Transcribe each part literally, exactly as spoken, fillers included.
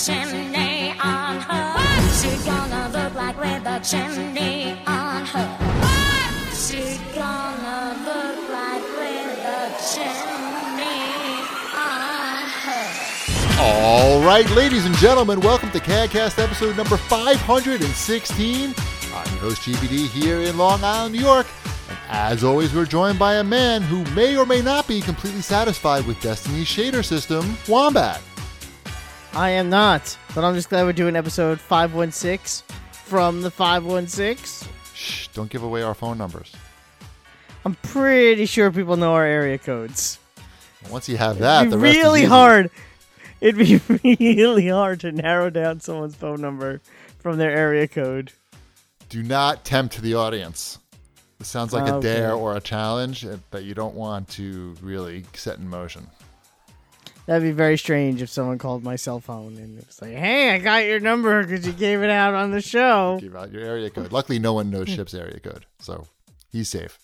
chimney on her? What's she gonna look like with a chimney on her? What's she gonna look like with a chimney on her? All right, ladies and gentlemen, welcome to CADcast episode number five hundred sixteen. I'm your host, G P D, here in Long Island, New York. And as always, we're joined by a man who may or may not be completely satisfied with Destiny's shader system, Wombat. I am not, but I'm just glad we're doing episode five one six from the five one six. Shh, don't give away our phone numbers. I'm pretty sure people know our area codes. Once you have that, It'd the be rest really is easy. hard. It'd be really hard to narrow down someone's phone number from their area code. Do not tempt the audience. This sounds like a Okay. dare or a challenge that you don't want to really set in motion. That'd be very strange if someone called my cell phone and it was like, hey, I got your number because you gave it out on the show. Give out your area code. Luckily, no one knows Ship's area code, so he's safe.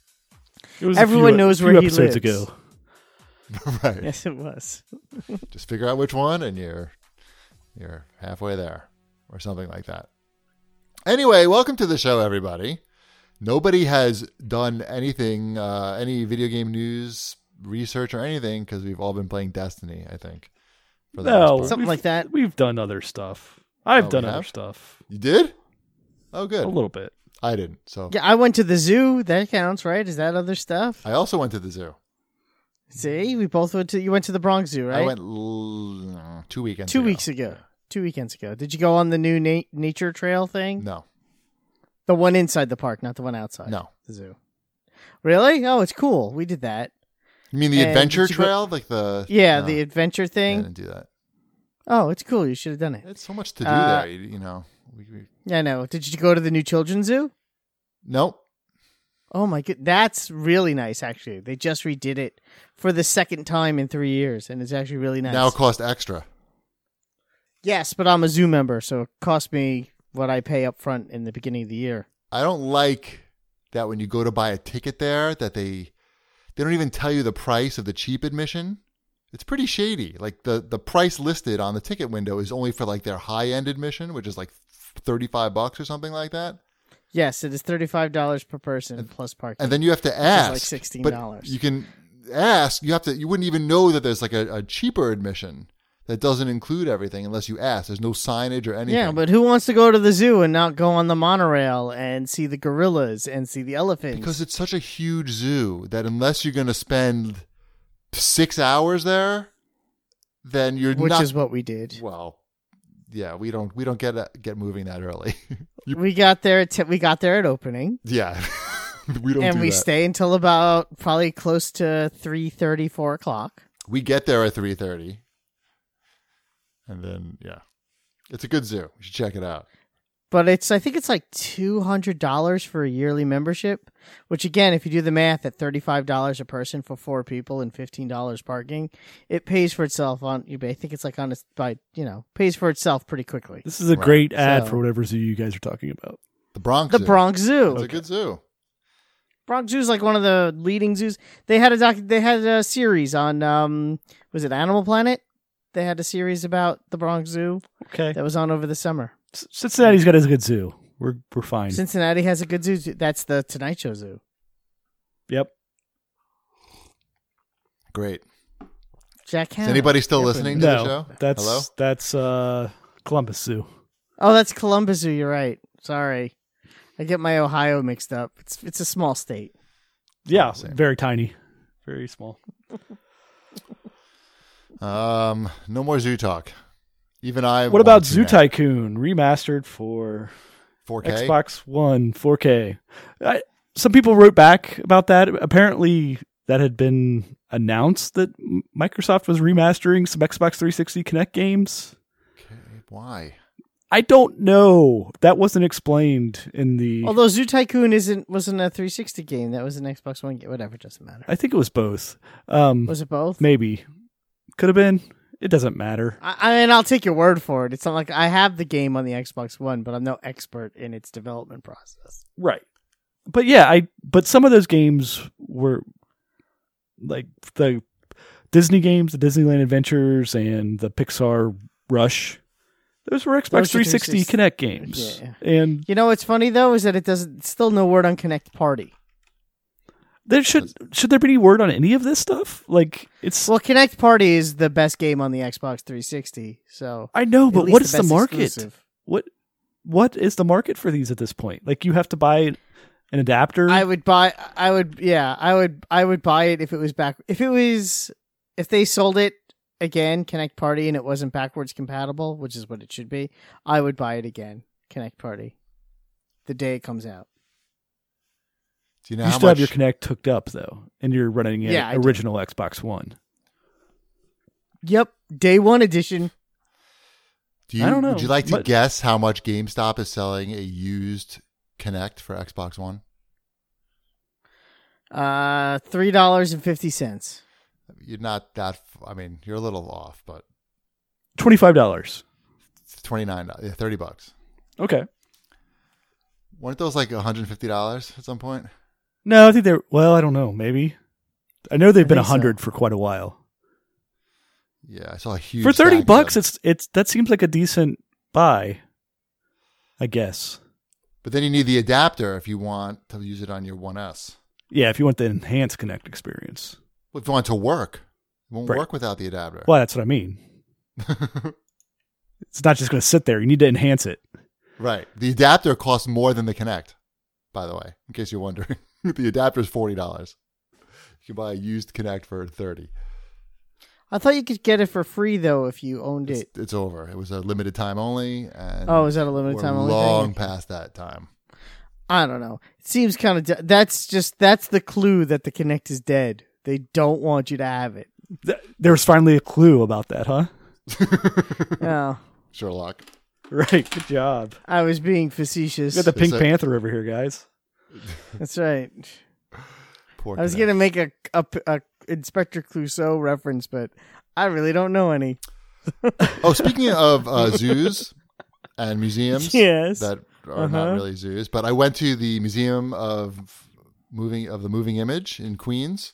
It was Everyone a few, knows few where he episodes lives. ago. Right. Yes, it was. Just figure out which one, and you're you're halfway there, or something like that. Anyway, welcome to the show, everybody. Nobody has done anything, uh, any video game news, research, or anything, because we've all been playing Destiny, I think. For the most No, part. Something we've- like that. We've done other stuff. I've Oh, done we other have? stuff. You did? Oh, A good. little bit. I didn't, so. Yeah, I went to the zoo. That counts, right? Is that other stuff? I also went to the zoo. See, we both went to. You went to the Bronx Zoo, right? I went l- uh, two weekends two ago. weeks ago. Two weekends ago. Did you go on the new na- nature trail thing? No, The one inside the park, not the one outside. no. The zoo. Really? Oh, it's cool. We did that. You mean the And adventure did you go- trail? Like the. Yeah, no, the adventure I thing. didn't do that. Oh, it's cool. You should have done it. It's so much to do Uh, there, you, you know. We, we, Yeah, I know. Did you go to the new children's zoo? nope. Oh my god, that's really nice. Actually, they just redid it for the second time in three years, and it's actually really nice. Now it costs extra. Yes, but I'm a zoo member, so it cost me what I pay up front in the beginning of the year. I don't like that when you go to buy a ticket there that they they don't even tell you the price of the cheap admission. It's pretty shady. Like the, the price listed on the ticket window is only for like their high end admission, which is like thirty-five bucks or something like that. Yes, it is thirty-five dollars per person plus parking. And then you have to ask. like sixteen but dollars. You can ask. You have to. You wouldn't even know that there's like a, a cheaper admission that doesn't include everything unless you ask. There's no signage or anything. Yeah, but who wants to go to the zoo and not go on the monorail and see the gorillas and see the elephants? Because it's such a huge zoo that unless you're going to spend six hours there, then you're Which not. is what we did. Well, yeah, we don't we don't get uh, get moving that early. You- We got there at t- we got there at opening, yeah, we don't. and do we that. stay until about probably close to three thirty, four o'clock. We get there at three thirty, and then yeah, it's a good zoo. You should check it out. But it's I think it's like two hundred dollars for a yearly membership, which again, if you do the math at thirty-five dollars a person for four people and fifteen dollars parking, it pays for itself on I think it's like on a, by, you know, pays for itself pretty quickly. This is a Right. great ad So- for whatever zoo you guys are talking about. The Bronx. The Zoo. Bronx Zoo. It's a good zoo. Bronx Zoo is like one of the leading zoos. They had a doc, they had a series on um was it Animal Planet? They had a series about the Bronx Zoo Okay. that was on over the summer. C- Cincinnati's got a good zoo. We're we're fine. Cincinnati has a good zoo. too. That's the Tonight Show Zoo. Yep. Great. Jack Is Hanna. anybody still Yep. listening to the No, show? that's Hello? that's uh, Columbus Zoo. Oh, that's Columbus Zoo. You're right. Sorry, I get my Ohio mixed up. It's it's a small state. Yeah, Same. very tiny, very small. Um, no more zoo talk. Even I. What about want to Zoo now. Tycoon remastered for four K? Xbox One four K? I, some people wrote back about that. Apparently, that had been announced that M- Microsoft was remastering some Xbox three sixty Kinect games. Okay, why? I don't know. That wasn't explained in the. Although Zoo Tycoon isn't wasn't a three sixty game. That was an Xbox One game. Whatever, doesn't matter. I think it was both. Um, Was it both? maybe could have been. It doesn't matter. I, I mean, I'll take your word for it. It's not like I have the game on the Xbox One, but I'm no expert in its development process. Right. But yeah, I but some of those games were like the Disney games, the Disneyland Adventures and the Pixar Rush. Those were Xbox Those are three sixty three sixty. Kinect games. Yeah. And You know what's funny though is that it doesn't. Still no word on Kinect Party. there should should there be any word on any of this stuff? Like it's Well, Kinect Party is the best game on the Xbox three sixty. So I know, at but least what is the best market? exclusive. What what is the market for these at this point? Like you have to buy an adapter. I would buy. I would. Yeah, I would. I would buy it if it was back. If it was. If they sold it again, Kinect Party, and it wasn't backwards compatible, which is what it should be, I would buy it again. Kinect Party, the day it comes out. Do you know you how still much? have your Kinect hooked up though, and you're running an Yeah, I do. original Xbox One. Yep, day one edition. do you, I don't know. Would you like to What- guess how much GameStop is selling a used Kinect for Xbox One? Uh, three dollars and fifty cents. You're not that. I mean, you're a little off, but Twenty five dollars. it's twenty-nine dollars, yeah, thirty bucks. Okay. Weren't those like one hundred fifty dollars at some point? No, I think they're well. I don't know. Maybe. I know they've I been a think so. hundred for quite a while. Yeah, I saw a huge For thirty stack of bucks, them. it's it's that seems like a decent buy. I guess. But then you need the adapter if you want to use it on your one S. Yeah, if you want the enhanced Kinect experience. Well, if you want it to work, it won't Right. work without the adapter. Well, that's what I mean. It's not just going to sit there. You need to enhance it. Right. The adapter costs more than the Kinect, by the way, in case you're wondering. The adapter is forty dollars. You can buy a used Kinect for thirty dollars. I thought you could get it for free though if you owned It's, it. it's over. It was a limited time only. And Oh, is that a limited we're time only long thing? past that time. I don't know. It seems kind of. De- that's just that's the clue that the Kinect is dead. They don't want you to have it. Th- There was finally a clue about that, huh? Oh, Sherlock. Right. Good job. I was being facetious. We got the Pink a- Panther over here, guys. That's right. Poor I was Kinect. gonna make a, a, a Inspector Clouseau reference, but I really don't know any. Oh, speaking of uh, zoos and museums Yes. that are Uh-huh. not really zoos, but I went to the Museum of Moving of the Moving Image in Queens,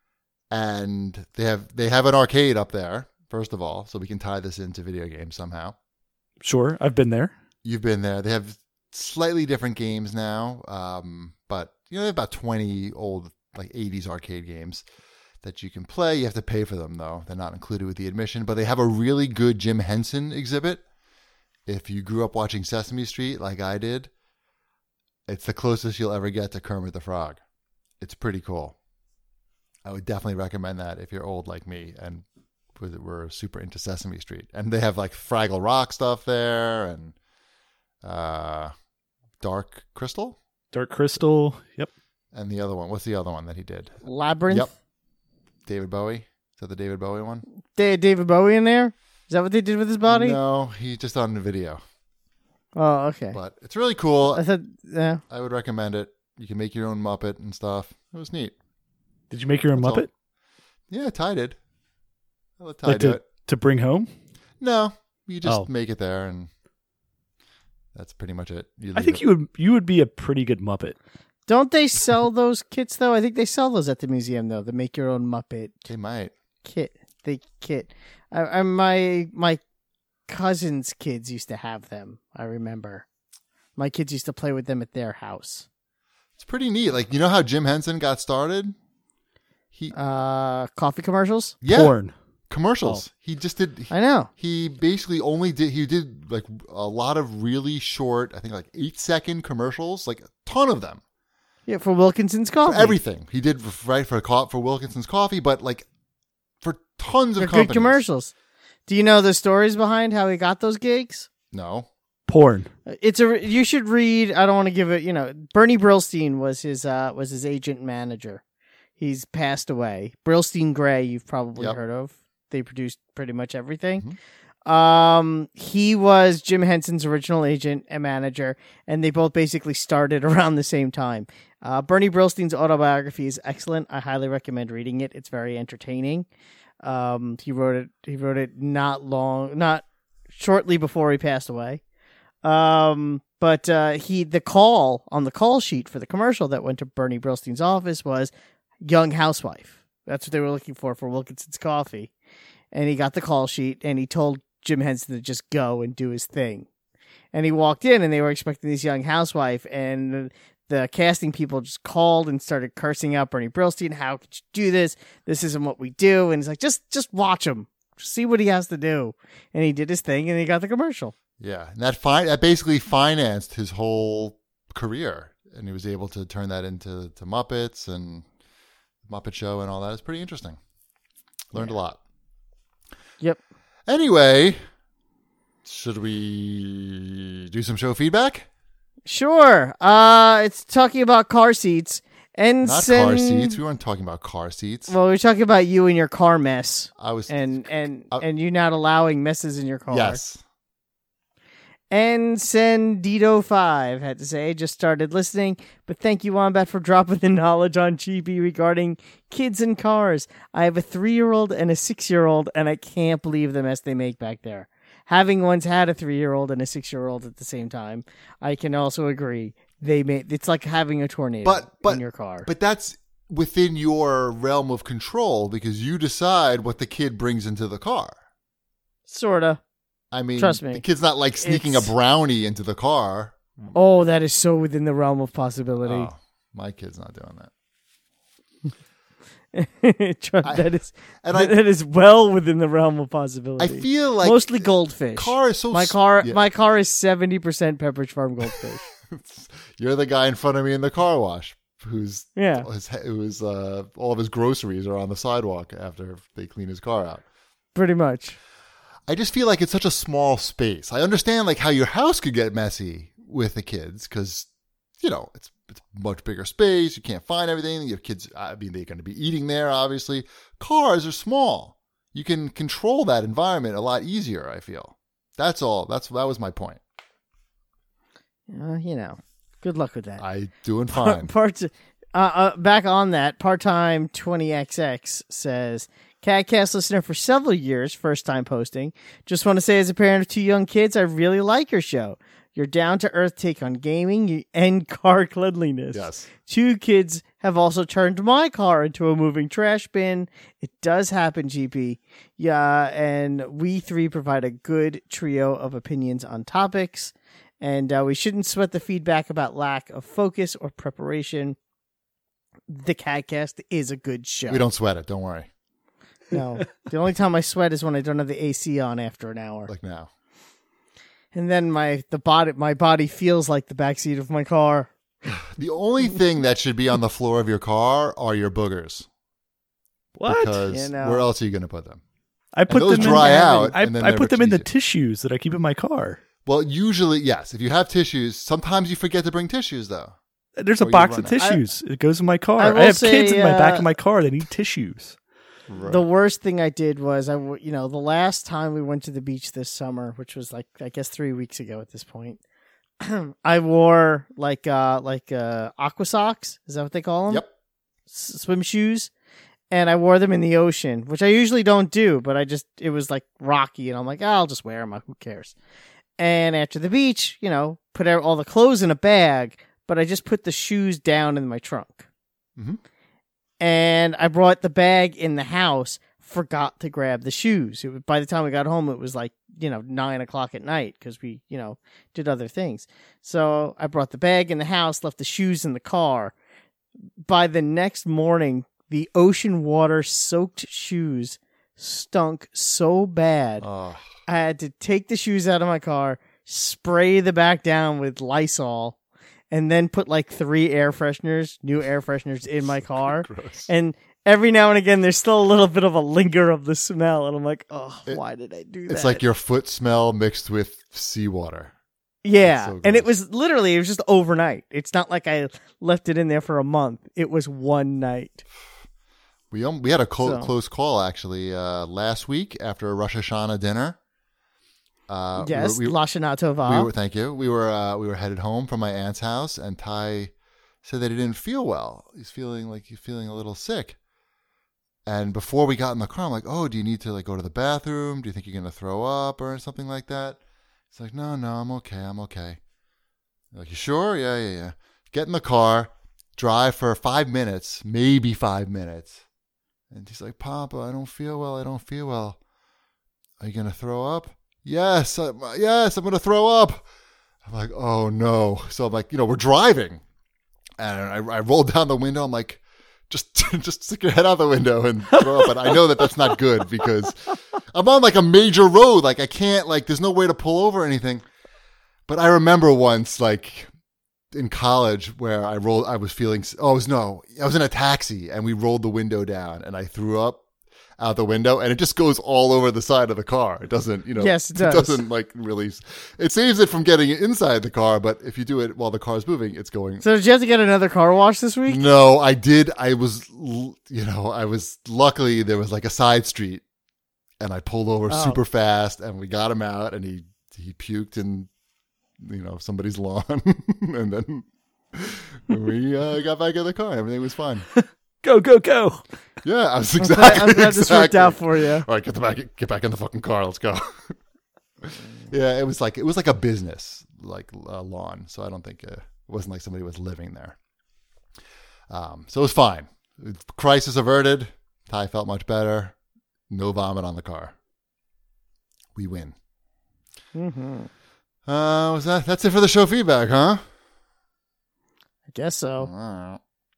and they have they have an arcade up there. First of all, so we can tie this into video games somehow. Sure. I've been there. You've been there. They have slightly different games now, um, but you know they have about twenty old like eighties arcade games that you can play. You have to pay for them though; they're not included with the admission. But they have a really good Jim Henson exhibit. If you grew up watching Sesame Street like I did, it's the closest you'll ever get to Kermit the Frog. It's pretty cool. I would definitely recommend that if you're old like me and we're super into Sesame Street. And they have like Fraggle Rock stuff there and uh, Dark Crystal Dark Crystal. Yep. and the other one. What's the other one that he did? Labyrinth. Yep. David Bowie. Is that the David Bowie one? They had David Bowie in there. Is that what they did with his body? No, he just on the video. Oh, okay. But it's really cool. I thought. Yeah. I would recommend it. You can make your own Muppet and stuff. It was neat. Did you make your own That's all. Muppet? Yeah, Ty did. I let Ty Like do to, it. to bring home? No, you just Oh. make it there, and that's pretty much it. You I leave think it. you would you would be a pretty good Muppet. Don't they sell those kits though? I think they sell those at the museum though. The make your own Muppet They might. kit. They kit. I, I my my cousin's kids used to have them. I remember. My kids used to play with them at their house. It's pretty neat. Like, you know how Jim Henson got started? He Uh, coffee commercials. yeah, Porn. commercials. He just did. I know. He basically only did. He did like a lot of really short. I think like eight second commercials, like a ton of them. Yeah, for Wilkinson's coffee. For everything he did for, right for co- for Wilkinson's Coffee, but like for tons of They're companies. good commercials. Do you know the stories behind how he got those gigs? No, Porn. It's a. You should read. I don't want to give it. You know, Bernie Brillstein was his. Uh, was his agent and manager. He's passed away. Brillstein Gray, you've probably Yep. heard of. They produced pretty much everything. Mm-hmm. Um, he was Jim Henson's original agent and manager, and they both basically started around the same time. Uh, Bernie Brillstein's autobiography is excellent. I highly recommend reading it. It's very entertaining. Um, he wrote it. He wrote it not long, not shortly before he passed away. Um, but uh, he the call on the call sheet for the commercial that went to Bernie Brillstein's office was young housewife. That's what they were looking for for Wilkinson's Coffee. And he got the call sheet and he told Jim Henson to just go and do his thing. And he walked in, and they were expecting this young housewife, and the casting people just called and started cursing out Bernie Brillstein. How could you do this? This isn't what we do. And he's like, just just watch him. Just see what he has to do. And he did his thing, and he got the commercial. Yeah, and that fi- that basically financed his whole career, and he was able to turn that into to Muppets and Muppet Show and all that. It's pretty interesting. Learned Yeah. a lot. Yep. Anyway, should we do some show feedback? Sure. Uh, it's talking about car seats. And Not sen- car seats. We weren't talking about car seats. Well, we're talking about you and your car mess, I was and and Uh, and you not allowing messes in your car. yes. And Sendito five had to say, just started listening, but thank you, Wombat, for dropping the knowledge on G B regarding kids and cars. I have a three-year-old and a six-year-old, and I can't believe the mess they make back there. Having once had a three-year-old and a six-year-old at the same time, I can also agree they make it's like having a tornado But but in your car. But that's within your realm of control because you decide what the kid brings into the car. Sorta. I mean, Trust me. the kid's not like sneaking It's- a brownie into the car. Oh, that is so within the realm of possibility. Oh, my kid's not doing that. Trust- I- that is and I- that is well within the realm of possibility. I feel like mostly goldfish. car is so my s- car, yeah. my car is seventy percent Pepperidge Farm goldfish. You're the guy in front of me in the car wash who's Yeah. his, who's uh, all of his groceries are on the sidewalk after they clean his car out. Pretty much. I just feel like it's such a small space. I understand like how your house could get messy with the kids because, you know, it's it's much bigger space. You can't find everything. Your kids, I mean, they're going to be eating there, obviously. Cars are small. You can control that environment a lot easier, I feel. That's all. That's That was my point. Uh, you know, good luck with that. I doing fine. Part, uh, uh, back on that, part-time twenty X X says, Catcast listener for several years, first time posting. Just want to say as a parent of two young kids, I really like your show. Your down-to-earth take on gaming and car cleanliness. Yes. Two kids have also turned my car into a moving trash bin. It does happen, G P. Yeah, and we three provide a good trio of opinions on topics. And uh, we shouldn't sweat the feedback about lack of focus or preparation. The Catcast is a good show. We don't sweat it. Don't worry. No. The only time I sweat is when I don't have the A C on after an hour. Like now. And then my the body my body feels like the backseat of my car. The only thing that should be on the floor of your car are your boogers. What? Because You know. where else are you going to put them? I put those them dry in, out, I, and then I they're put them in the easier. tissues that I keep in my car. Well, usually, yes. If you have tissues, sometimes you forget to bring tissues, though. There's a Or you box run of out. tissues. it goes in my car. I I, will have say, kids in my back uh, of my car that need tissues. The worst thing I did was I w- you know, the last time we went to the beach this summer, which was like I guess three weeks ago at this point. I wore like uh like uh aqua socks, is that what they call them? Yep. S- swim shoes. And I wore them in the ocean, which I usually don't do, but I just, it was like rocky, and I'm like, oh, I'll just wear them. Who cares? And after the beach, you know, put all the clothes in a bag, but I just put the shoes down in my trunk. Mhm. And I brought the bag in the house, forgot to grab the shoes. It was, by the time we got home, it was like, you know, nine o'clock at night because we, you know, did other things. So I brought the bag in the house, left the shoes in the car. By the next morning, the ocean water soaked shoes stunk so bad. Oh, I had to take the shoes out of my car, spray the back down with Lysol, and then put like three air fresheners, new air fresheners in my car. gross. And every now and again, there's still a little bit of a linger of the smell. And I'm like, oh, It- why did I do that? It's like your foot smell mixed with seawater. Yeah, so and it gross. was literally, it was just overnight. It's not like I left it in there for a month. It was one night. We um, we had a co- So- close call actually uh, last week after a Rosh Hashanah dinner. Uh, we Yes, were- we, Lashana Tova. we were thank you. We were uh, we were headed home from my aunt's house, and Ty said that he didn't feel well. He's feeling like he's feeling a little sick. And before we got in the car, I'm like, "Oh, do you need to like go to the bathroom? Do you think you're gonna throw up or something like that?" He's like, "No, no, I'm okay. I'm okay." I'm like, you sure? Yeah, yeah, yeah. Get in the car, drive for five minutes, maybe five minutes, and he's like, "Papa, I don't feel well. I don't feel well. Are you gonna throw up?" yes, I'm, yes, I'm going to throw up. I'm like, oh no. So I'm like, you know, we're driving. And I, I rolled down the window. I'm like, just, just stick your head out the window and throw up. But I know that that's not good because I'm on like a major road. Like I can't, like, there's no way to pull over or anything. But I remember once, like in college, where I rolled, I was feeling, oh, it was no, I was in a taxi and we rolled the window down and I threw up out the window and it just goes all over the side of the car. It doesn't, you know, Yes, it does. doesn't like really, it saves it from getting inside the car. But if you do it while the car's moving, it's going. So did you have to get another car wash this week? No, I did. I was, you know, I was luckily there was like a side street and I pulled over Oh. super fast and we got him out and he, he puked in, you know, somebody's lawn. And then we uh, got back in the car. Everything was fine. Go, go, go. Yeah, I was I'm exactly. glad, I'm glad this exactly. worked out for you. All right, get the back, get back in the fucking car. Let's go. Yeah, it was like it was like a business, like uh, lawn. So I don't think uh, it wasn't like somebody was living there. Um, so it was fine. Crisis averted. Ty felt much better. No vomit on the car. We win. Mm-hmm. Uh, was that? That's it for the show feedback, huh? I guess so. All right.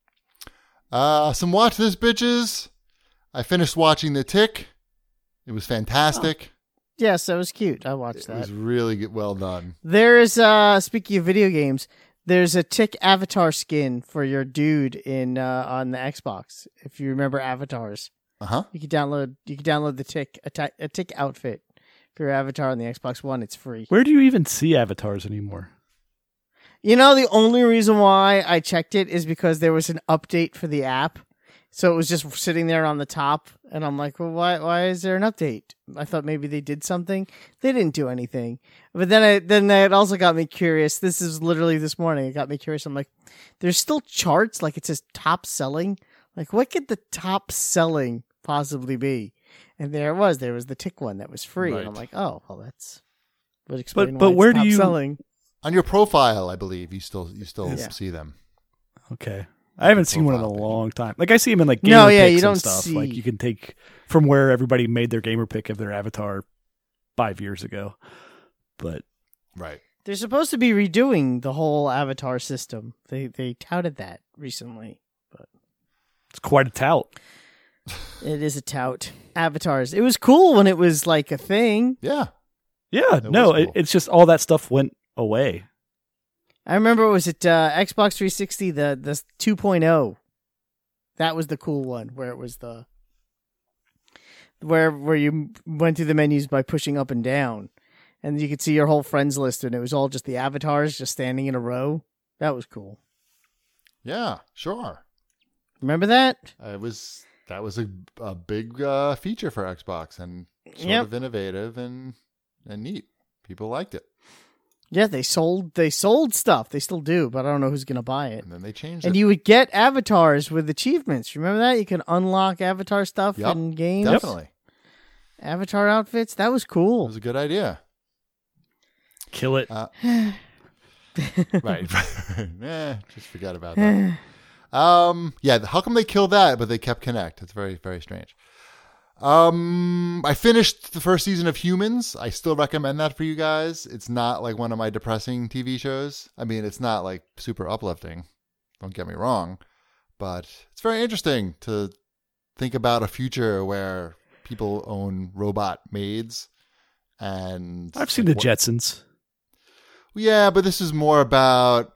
Uh, some watch this, bitches. I finished watching The Tick. It was fantastic. Yes, that was cute. I watched It that. was really good, well done. There is, uh, speaking of video games, there's a Tick avatar skin for your dude in uh, on the Xbox. If you remember avatars, Uh huh. you can download you can download the Tick a, ti- a Tick outfit for your avatar on the Xbox One. It's free. Where do you even see avatars anymore? You know, the only reason why I checked it is because there was an update for the app. So it was just sitting there on the top. And I'm like, well, why why is there an update? I thought maybe they did something. They didn't do anything. But then I, then it also got me curious. This is literally this morning. It got me curious. I'm like, there's still charts. Like it says top selling. Like what could the top selling possibly be? And there it was. There was the Tick one that was free. Right. And I'm like, oh, well, that's would explain but why it's where do top you- selling. On your profile, I believe you still you still Yeah. see them. Okay. I haven't seen one in a Profile page. long time. Like I see them in like gamer No, yeah, picks you don't and stuff. see- Like you can take from where everybody made their gamer pick of their avatar five years ago. But Right. They're supposed to be redoing the whole avatar system. They they touted that recently. it's quite a tout. It is a tout. Avatars. It was cool when it was like a thing. Yeah. Yeah, It no, was it, cool. it's just all that stuff went away. I remember was it uh, Xbox three sixty the the two point oh. That was the cool one where it was the where where you went through the menus by pushing up and down, and you could see your whole friends list, and it was all just the avatars just standing in a row. That was cool. Yeah. Sure. Remember that? It was that was a, a big uh, feature for Xbox and sort Yep. of innovative and and neat. People liked it, Yeah, they sold they sold stuff. They still do, but I don't know who's gonna buy it. and then they changed And it. you would get avatars with achievements. Remember that? You can unlock avatar stuff Yep, in games. Definitely, Avatar outfits. That was it cool. was a good idea. Kill it. Uh, right. Eh, just forgot about that. Um, yeah, how come they killed that, but they kept Kinect? It's very, very strange. Um, I finished the first season of Humans. I still recommend that for you guys. It's not like one of my depressing T V shows. I mean, it's not like super uplifting. Don't get me wrong, but it's very interesting to think about a future where people own robot maids. And I've seen like, the what- Jetsons. Yeah, but this is more about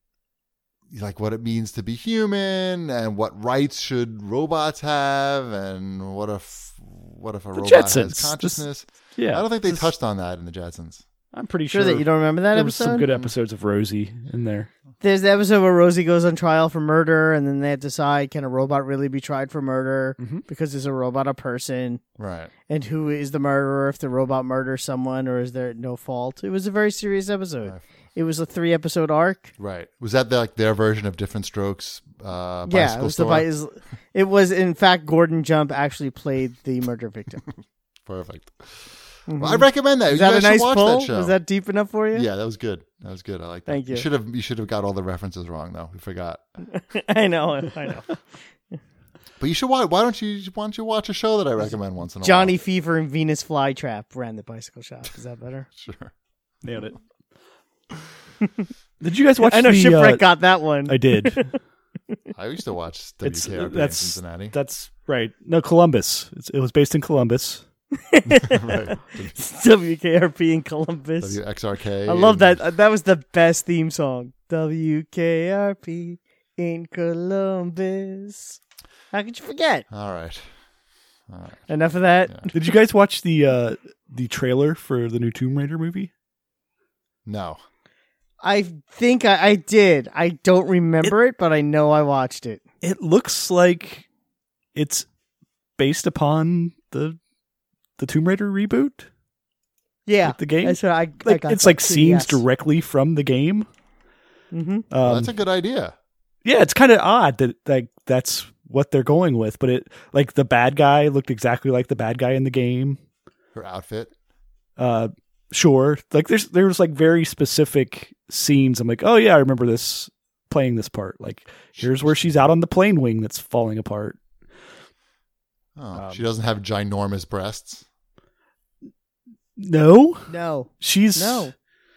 like what it means to be human and what rights should robots have and what if what if a The robot Jetsons. has consciousness. Yeah, I don't think they this- touched on that in the Jetsons. I'm pretty Sure sure, that you don't remember that there was episode? some good episodes of Rosie in there. There's the episode where Rosie goes on trial for murder, and then they have to decide, can a robot really be tried for murder? Mhm. Because is a robot a person? Right. And who is the murderer if the robot murders someone, or is there no fault? It was a very serious episode. Right. It was a three episode arc. Right. Was that the, like their version of Different Strokes? Uh, Yeah, it bicycle was the store? bi- is- it was in fact Gordon Jump actually played the murder victim. Perfect. Mhm. Well, I recommend that. Is you that guys a nice should watch pull? that show. Was that deep enough for you? Yeah, that was good. That was good. I like that. Thank you. You should have you should have got all the references wrong though. We forgot. I know. I know. But you should watch. Why don't you? Why don't you watch a show that I recommend once in a Johnny while? Fever and Venus Flytrap ran the bicycle shop. Is that better? Sure. Nailed it. Did you guys watch? I know the, Shipwreck uh, got that one. I did. I used to watch It's W K R P in that's Cincinnati. that's right. No, Columbus. It's, it was based in Columbus. Right. W K R P in Columbus. W X R K. I love and- that. That was the best theme song. W K R P in Columbus. How could you forget? All right. All right. Enough of that. Yeah. Did you guys watch the uh, the trailer for the new Tomb Raider movie? No. I think I, I did. I don't remember it, but I know I watched it. It looks like it's based upon the the Tomb Raider reboot. Yeah, Like the game? That's what I, I Like got it's that like too, scenes yes. directly from the game. Mm-hmm. Um, Well, that's a good idea. yeah, it's kind of odd that like that's what they're going with, but it like the bad guy looked exactly like the bad guy in the game. Her outfit. Uh, sure, like there's there's like very specific scenes. I'm like, oh yeah, I remember this playing this part. Like here's where she's out on the plane wing that's falling apart. Oh, Um, she doesn't have ginormous breasts. No, No, she's no.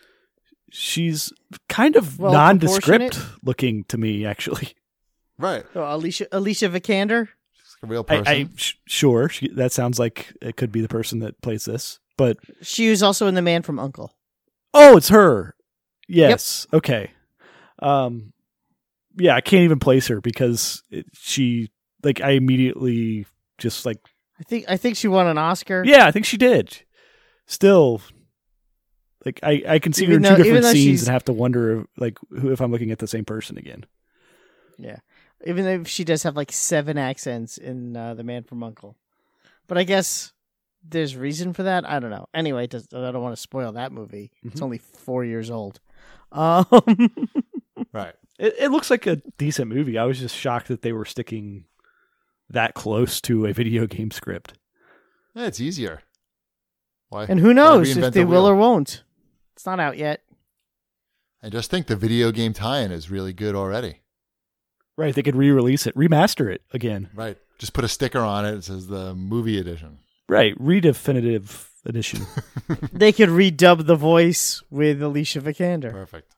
she's kind of Well, nondescript proportionate? looking to me, actually. Right. Oh, Alicia Alicia Vikander. She's a real I, person. I sh- sure she, that sounds like it could be the person that plays this, but She was also in The Man from U N C L E. oh, it's her. Yes. Okay. Um, yeah, I can't even place her because it, she like I immediately just like I think I think she won an Oscar. yeah, I think she did. Still, like I, I can see Even her in two though- even different though scenes she's- and have to wonder if, like who if I'm looking at the same person again. Yeah. Even though she does have like seven accents in uh, The Man from U N C L E. But I guess there's reason for that. I don't know. Anyway, it does, I don't want to spoil that movie. It's Mhm. only four years old. Um, right. It, it looks like a decent movie. I was just shocked that they were sticking that close to a video game script. Yeah, it's easier. Why? and who why knows reinvent if they the will wheel? or won't. It's not out yet. And just think the video game tie-in is really good already. Right, they could re-release it, remaster it again. Right. Just put a sticker on it. It says the movie edition. Right, redefinitive edition. They could redub the voice with Alicia Vikander. Perfect.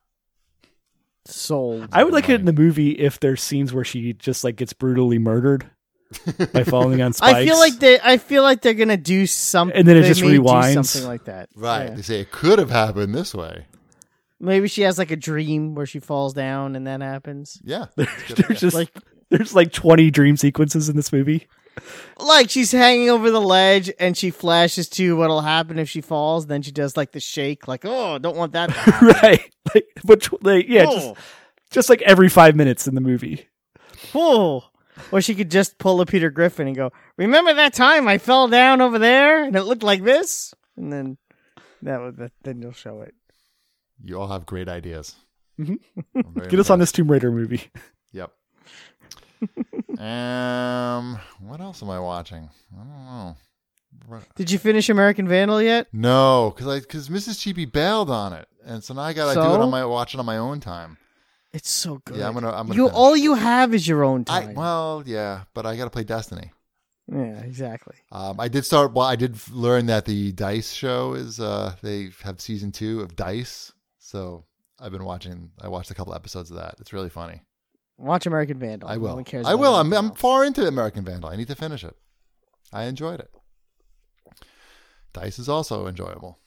Sold. I would like it in the movie if there's scenes where she just like gets brutally murdered by falling on spikes. I feel like they. I feel like they're gonna do something, And then it they just may do rewinds. something like that. Right. Yeah. They say it could have happened this way. Maybe she has like a dream where she falls down and that happens. Yeah. there's just Like, there's like twenty dream sequences in this movie. like she's hanging over the ledge and she flashes to what'll happen if she falls. And then she does like the shake, like, oh, don't want that to happen. Right, like but tw- like, yeah, just oh, just like every five minutes in the movie. oh. Or she could just pull a Peter Griffin and go, remember that time I fell down over there and it looked like this? And then that would then you'll show it. You all have great ideas. Mhm. I'm very Get us on impressed. this Tomb Raider movie. Yep. um, what else am I watching? I don't know. Right- Did you finish American Vandal yet? No, because I because Missus Cheapy bailed on it, and so now I gotta do So? it on my watch it on my own time. It's so good. Yeah, I'm gonna. I'm gonna. you finish. all you have is your own I time. well, yeah, but I gotta play Destiny. yeah, exactly. Um, I did start. Well, I did f- learn that the Dice show is. Uh, they have season two of Dice, so I've been watching. I watched a couple episodes of that. It's really funny. Watch American Vandal. I No will. one cares I about will. I'm. anything I'm else. far into American Vandal. I need to finish it. I enjoyed it. Dice is also enjoyable.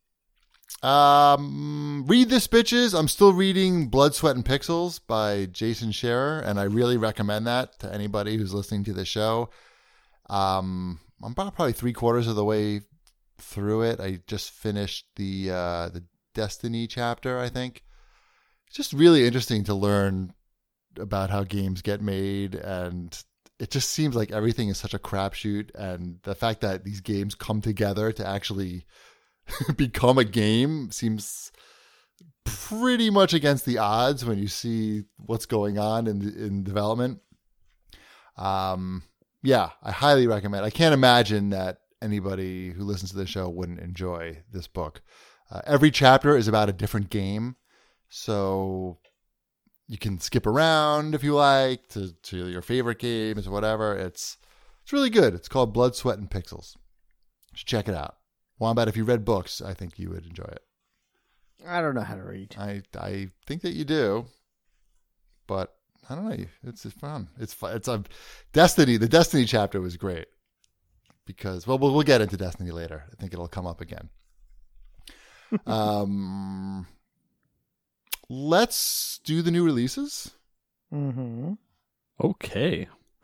Um, read this, bitches. I'm still reading Blood, Sweat, and Pixels by Jason Scherer, and I really recommend that to anybody who's listening to the show. Um, I'm about probably three quarters of the way through it. I just finished the uh, the Destiny chapter, I think. It's just really interesting to learn about how games get made, and it just seems like everything is such a crapshoot, and the fact that these games come together to actually become a game seems pretty much against the odds when you see what's going on in in development. Um, yeah, I highly recommend. I can't imagine that anybody who listens to the show wouldn't enjoy this book. Uh, every chapter is about a different game, so you can skip around if you like to, to your favorite games or whatever. It's it's really good. It's called Blood, Sweat, and Pixels. You should check it out. Wombat, if you read books, I think you would enjoy it. I don't know how to read. I I think that you do, but I don't know. It's, it's fun. It's fun. It's a Destiny. The Destiny chapter was great because well, we'll we'll get into Destiny later. I think it'll come up again. um, let's do the new releases. Mm-hmm. Okay.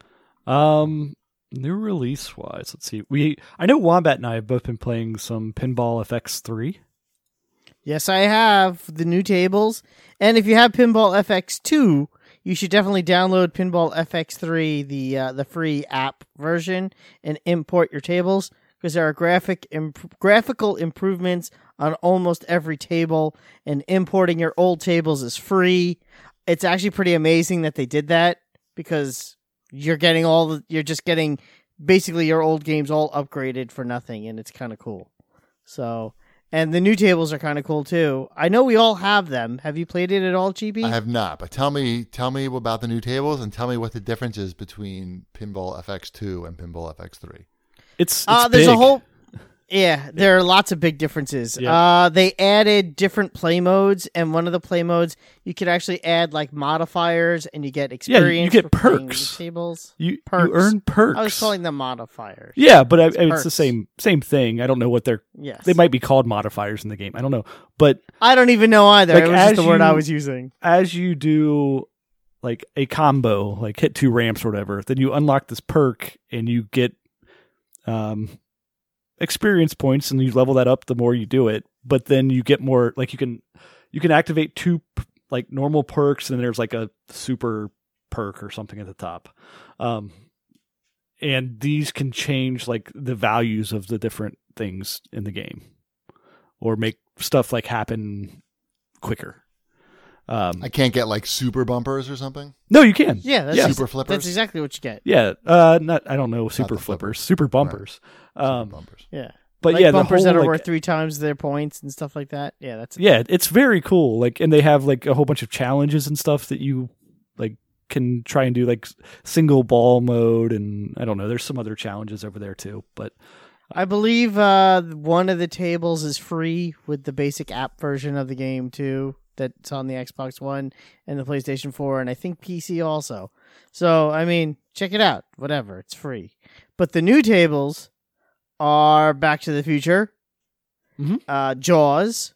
Um, new release wise, let's see. We I know Wombat and I have both been playing some Pinball F X three. Yes, I have the new tables. And if you have Pinball F X two, you should definitely download Pinball F X three, the uh, the free app version, and import your tables because there are graphic imp- graphical improvements on almost every table, and importing your old tables is free. It's actually pretty amazing that they did that because you're getting all the, you're just getting basically your old games all upgraded for nothing, and it's kind of cool. So, and the new tables are kind of cool too. I know we all have them. Have you played it at all, G B? I have not, but tell me tell me about the new tables and tell me what the difference is between Pinball F X two and Pinball F X three. It's, it's uh, there's big. a whole yeah, there are lots of big differences. Yeah. Uh, they added different play modes, and one of the play modes you could actually add like modifiers, and you get experience. you get for playing perks. the tables. You, Perks. you earn perks. I was calling them modifiers. Yeah, but I, it's perks. the same same thing. I don't know what they're. Yes, They might be called modifiers in the game. I don't know, but I don't even know either. Like, it was just as the word I you- was using. as you do like a combo, like hit two ramps or whatever, then you unlock this perk and you get um experience points, and you level that up the more you do it. But then you get more, like you can you can activate two p- like normal perks, and there's like a super perk or something at the top. Um and these can change like the values of the different things in the game, or make stuff like happen quicker. Um, I can't get like super bumpers or something. no, you can. Yeah, that's, Yeah. Super flippers. that's exactly what you get. Yeah, uh, not I don't know super the flippers, flippers. super bumpers. Um, Super bumpers. Yeah, but like yeah, the bumpers whole, that are like- worth three times their points and stuff like that. Yeah, that's yeah, it's very cool. Like, and they have like a whole bunch of challenges and stuff that you like can try and do, like single ball mode, and I don't know. There's some other challenges over there too, but I believe uh, one of the tables is free with the basic app version of the game too. That's on the Xbox One and the PlayStation four, and I think P C also. So, I mean, check it out. Whatever, it's free. But the new tables are Back to the Future, Mhm. uh, Jaws,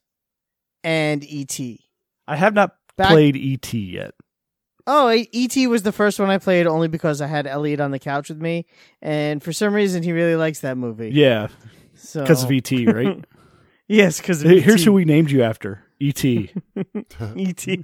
and E T. I have not Back- played E T yet. Oh, E T was the first one I played only because I had Elliot on the couch with me, and for some reason he really likes that movie. Yeah, so because of E T, right? yes, because of Hey, Here's E T. who we named you after: E T. E T.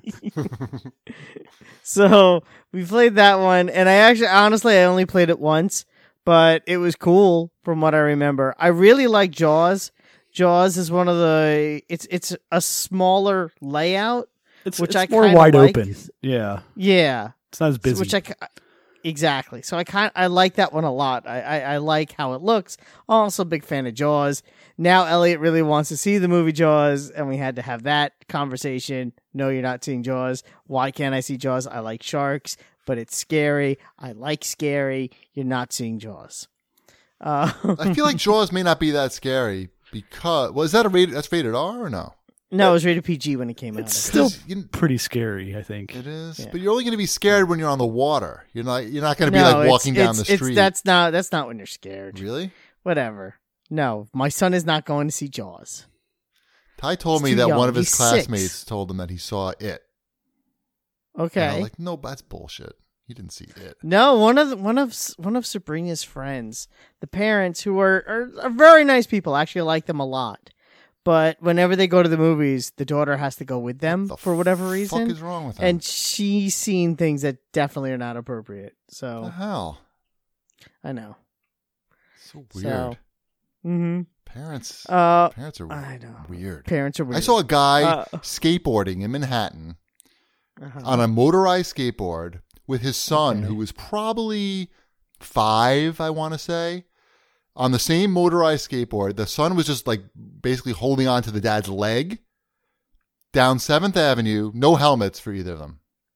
So we played that one, and I actually, honestly, I only played it once, but it was cool from what I remember. I really like Jaws. Jaws is one of the. It's it's a smaller layout, It's, which it's I more kinda wide like. open. Yeah, Yeah, it's not as busy. which I ki- exactly. So I kind I like that one a lot. I, I I like how it looks. I'm also a big fan of Jaws. Now Elliot really wants to see the movie Jaws, and we had to have that conversation. No, you're not seeing Jaws. Why can't I see Jaws? I like sharks, but it's scary. I like scary. You're not seeing Jaws. Uh, I feel like Jaws may not be that scary because was that a rated? That's rated R or no? no, it was rated P G when it came out. It's I still Because you- pretty scary, I think. It is, Yeah. but you're only going to be scared when you're on the water. You're not. You're not going to No, be like it's- walking down it's- the it's- street. That's not. That's not when you're scared. Really? Whatever. No, my son is not going to see Jaws. Ty told He's me too that young. one of his He's classmates six. told him that he saw it. And I Okay. was like, no, that's bullshit. He didn't see it. No, one of the, one of one of Sabrina's friends, the parents who are, are, are very nice people, actually like them a lot. But whenever they go to the movies, the daughter has to go with them The for whatever fuck reason, is wrong with him? and she's seen things that definitely are not appropriate. What the So hell? I know. So weird. So, mm-hmm. Parents. Uh, parents are I know. weird. Parents are weird. I saw a guy Uh, skateboarding in Manhattan Uh-huh. on a motorized skateboard with his son, Okay. who was probably five, I want to say, on the same motorized skateboard. The son was just like basically holding on to the dad's leg down seventh Avenue, no helmets for either of them.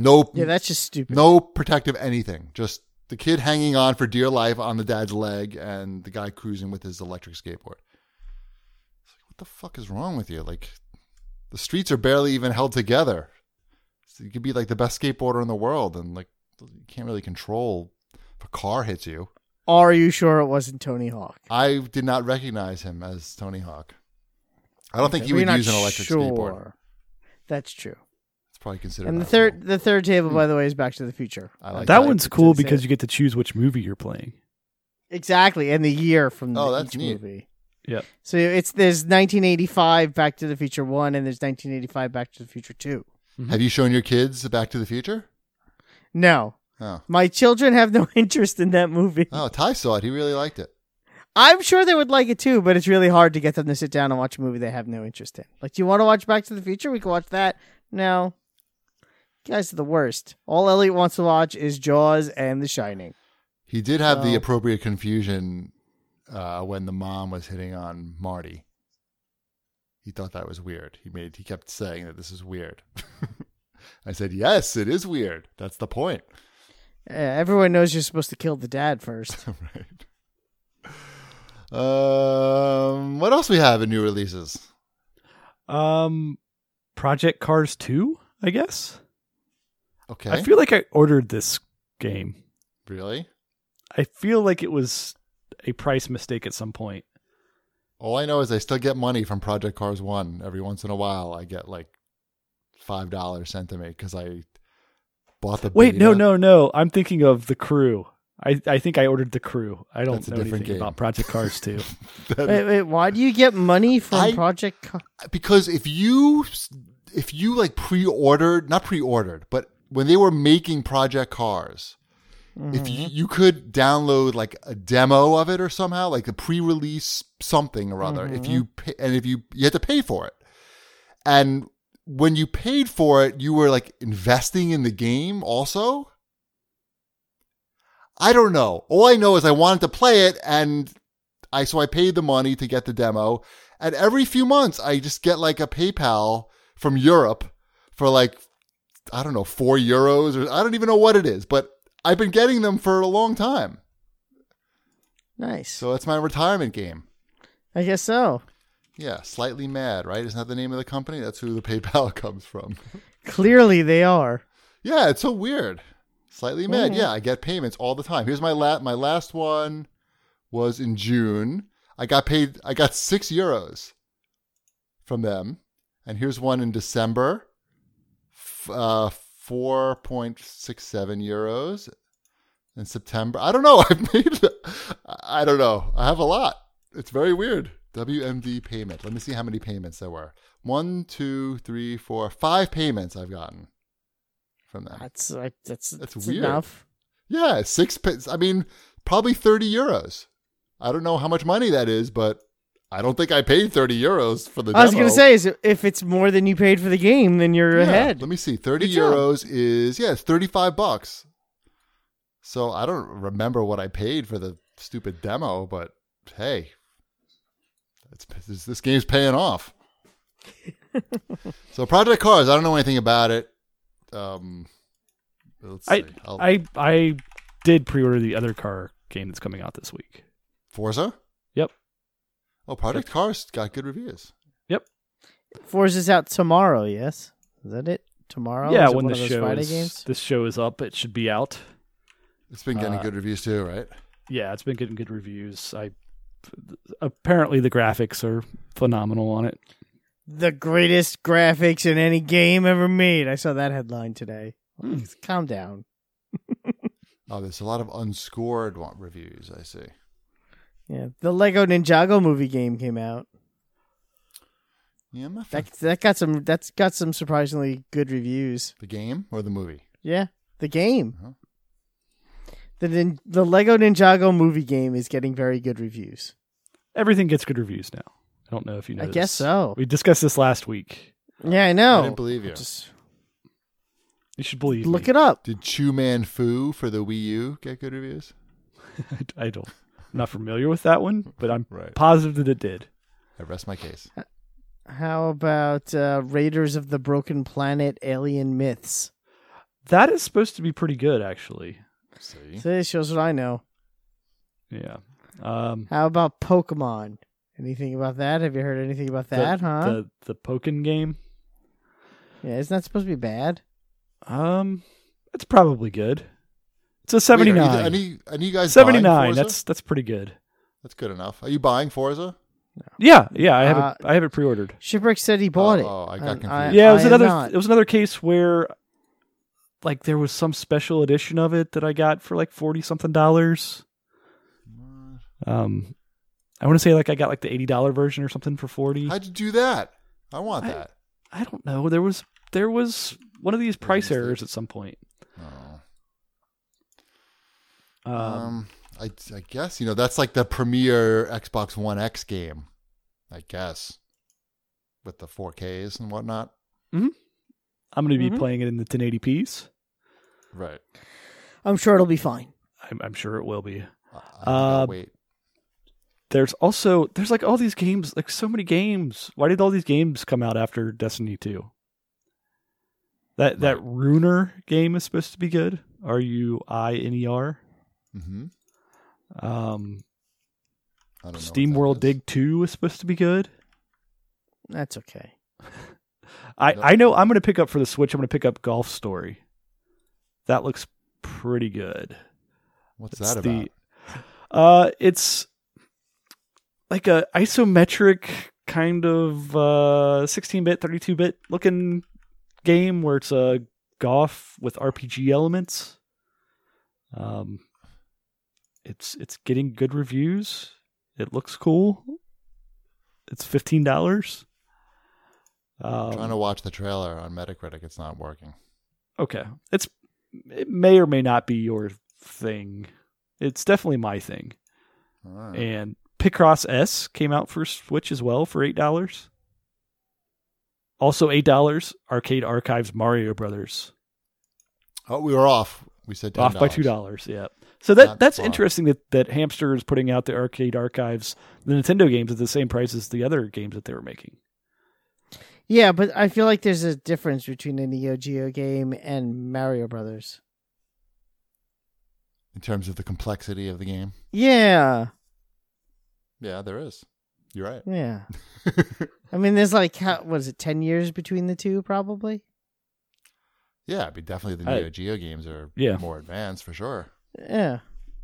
No, Yeah, that's just stupid. no protective anything. Just the kid hanging on for dear life on the dad's leg, and the guy cruising with his electric skateboard. It's like, what the fuck is wrong with you? Like, the streets are barely even held together. So you could be like the best skateboarder in the world, and like you can't really control if a car hits you. Are you sure it wasn't Tony Hawk? I did not recognize him as Tony Hawk. I don't think he We're would not use an electric sure. skateboard. That's true. It's probably considered. And the not third, cool. the third table, by the way, is Back to the Future. I like that that. one's cool It's- it's- because you get to choose which movie you're playing. Exactly, and the year from Oh, the, that's each neat. movie. Yep. So it's there's nineteen eighty-five Back to the Future one, and there's nineteen eighty-five Back to the Future two. Have you shown your kids Back to the Future? No, Oh, my children have no interest in that movie. oh, Ty saw it. He really liked it. I'm sure they would like it too, but it's really hard to get them to sit down and watch a movie they have no interest in. Like, do you want to watch Back to the Future? We can watch that. No. You guys are the worst. All Elliot wants to watch is Jaws and The Shining. He did have the So- appropriate confusion uh, when the mom was hitting on Marty. He thought that was weird. He made. He kept saying that this is weird. I said, yes, it is weird. That's the point. Uh, everyone knows you're supposed to kill the dad first. Right. Um, what else we have in new releases? Um, Project Cars two, I guess. Okay. I feel like I ordered this game. Really? I feel like it was a price mistake at some point. All I know is I still get money from Project Cars one. Every once in a while, I get like five dollars sent to me because I bought the Wait, no, beta. no, no. I'm thinking of The Crew. I, I think I ordered The Crew. I don't That's a know different anything game. about Project Cars two. wait, wait, why do you get money from I- Project Co- Because if you if you like pre-ordered, not pre-ordered, but when they were making Project Cars, if you, you could download like a demo of it or somehow, like a pre-release something or other, if you pay, and if you you had to pay for it, and when you paid for it, you were like investing in the game also. I don't know. All I know is I wanted to play it, and I so I paid the money to get the demo. And every few months, I just get like a PayPal from Europe for like, I don't know, four euros or I don't even know what it is, but I've been getting them for a long time. Nice. So it's my retirement game. I guess so. Yeah, Slightly Mad, right? Isn't that the name of the company? That's who the PayPal comes from. Clearly they are. Yeah, it's so weird. Slightly Mad. Yeah, I get payments all the time. Here's my la- my last one was in June. I got paid. I got six euros from them, and here's one in December. F- uh, four point six seven euros in September. I don't know. I've made. I don't know. I have a lot. It's very weird. W M D payment. Let me see how many payments there were. One, two, three, four, five payments I've gotten from them. That's like that's, That's that's weird. enough. Yeah, six. pa- I mean, probably thirty euros. I don't know how much money that is, but I don't think I paid thirty euros for the I was demo. going to say, is it, if it's more than you paid for the game, then you're Yeah, ahead. Let me see. thirty Good job. euros is, yeah, it's thirty-five bucks. So I don't remember what I paid for the stupid demo, but hey, it's, this, this game's paying off. So Project Cars, I don't know anything about it. Um, let's see. I I'll- I I did pre-order the other car game that's coming out this week. Forza? Yep. Oh, Project Cars got good reviews. Yep. Forza's out tomorrow, yes? Is that it? Tomorrow? yeah, Is it when one the of those show Friday is games? this show is up, it should be out. It's been getting Uh, good reviews too, right? Yeah, it's been getting good reviews. I apparently the graphics are phenomenal on it. The greatest graphics in any game ever made. I saw that headline today. Please, calm down. Oh, there's a lot of unscored one- reviews, I see. Yeah, the Lego Ninjago movie game came out. Yeah, I'm not That that got some that's got some surprisingly good reviews. the game or the movie? Yeah, the game. Uh-huh. The nin- the Lego Ninjago movie game is getting very good reviews. Everything gets good reviews now. I don't know if you know. I guess this. so. We discussed this last week. Yeah, I know. I didn't believe you. Just You should believe look me. it up. Did Chu Man Fu for the Wii U get good reviews? I don't. I'm not familiar with that one, but I'm Right. positive that it did. I rest my case. How about uh, Raiders of the Broken Planet Alien Myths? That is supposed to be pretty good, actually. See? So this shows what I know. Yeah. Um, How about Pokemon? Anything about that? Have you heard anything about that, the, huh? The the Pokken game. Yeah, isn't that supposed to be bad? Um, it's probably good. It's a Wait, seventy-nine. are you, any, any you guys buying seventy-nine. Forza? That's that's pretty good. That's good enough. Are you buying Forza? Yeah, yeah. I have Uh, it. I have it pre-ordered. Shipwreck said he bought Oh, it. oh, I got And confused. Yeah, it was I have another. not. It was another case where, like, there was some special edition of it that I got for like forty something dollars. Um, I want to say like I got like the eighty dollar version or something for forty. How'd you do that? I want I- that. I don't know. There was there was one of these price mistake. errors at some point. Oh. Um, Um, I, I guess, you know, that's like the premier Xbox One X game, I guess, with the four Ks and whatnot. I'm going to be Mhm. playing it in the ten eighty p's. Right. I'm sure it'll be fine. I'm, I'm sure it will be. I, I gotta Uh, wait. There's also there's like all these games, like so many games. Why did all these games come out after Destiny two? That that Right. Runer game is supposed to be good. R U I N E R. Mm-hmm. Um, I don't know. Steam what that World is. Dig two is supposed to be good. That's okay. I, No. I know I'm going to pick up for the Switch. I'm going to pick up Golf Story. That looks pretty good. What's It's that the- about? Uh, it's like a isometric kind of uh sixteen bit, thirty-two bit looking game where it's a golf with R P G elements. Um, it's it's getting good reviews. It looks cool. It's fifteen dollars. Um, Trying to watch the trailer on Metacritic. It's not working. Okay. It's it may or may not be your thing. It's definitely my thing. All right. And Picross S came out for Switch as well for eight dollars. Also eight dollars, Arcade Archives Mario Brothers. Oh, we were off. We said ten Off dollars. by two dollars, yeah. So that Not that's far. interesting that, that Hamster is putting out the Arcade Archives, the Nintendo games at the same price as the other games that they were making. Yeah, but I feel like there's a difference between a Neo Geo game and Mario Brothers. In terms of the complexity of the game. Yeah, Yeah, there is. You're right. yeah. I mean, there's like, how, what is it, ten years between the two, probably? Yeah, but definitely the I- Neo Geo games are Yeah. more advanced for sure. Yeah.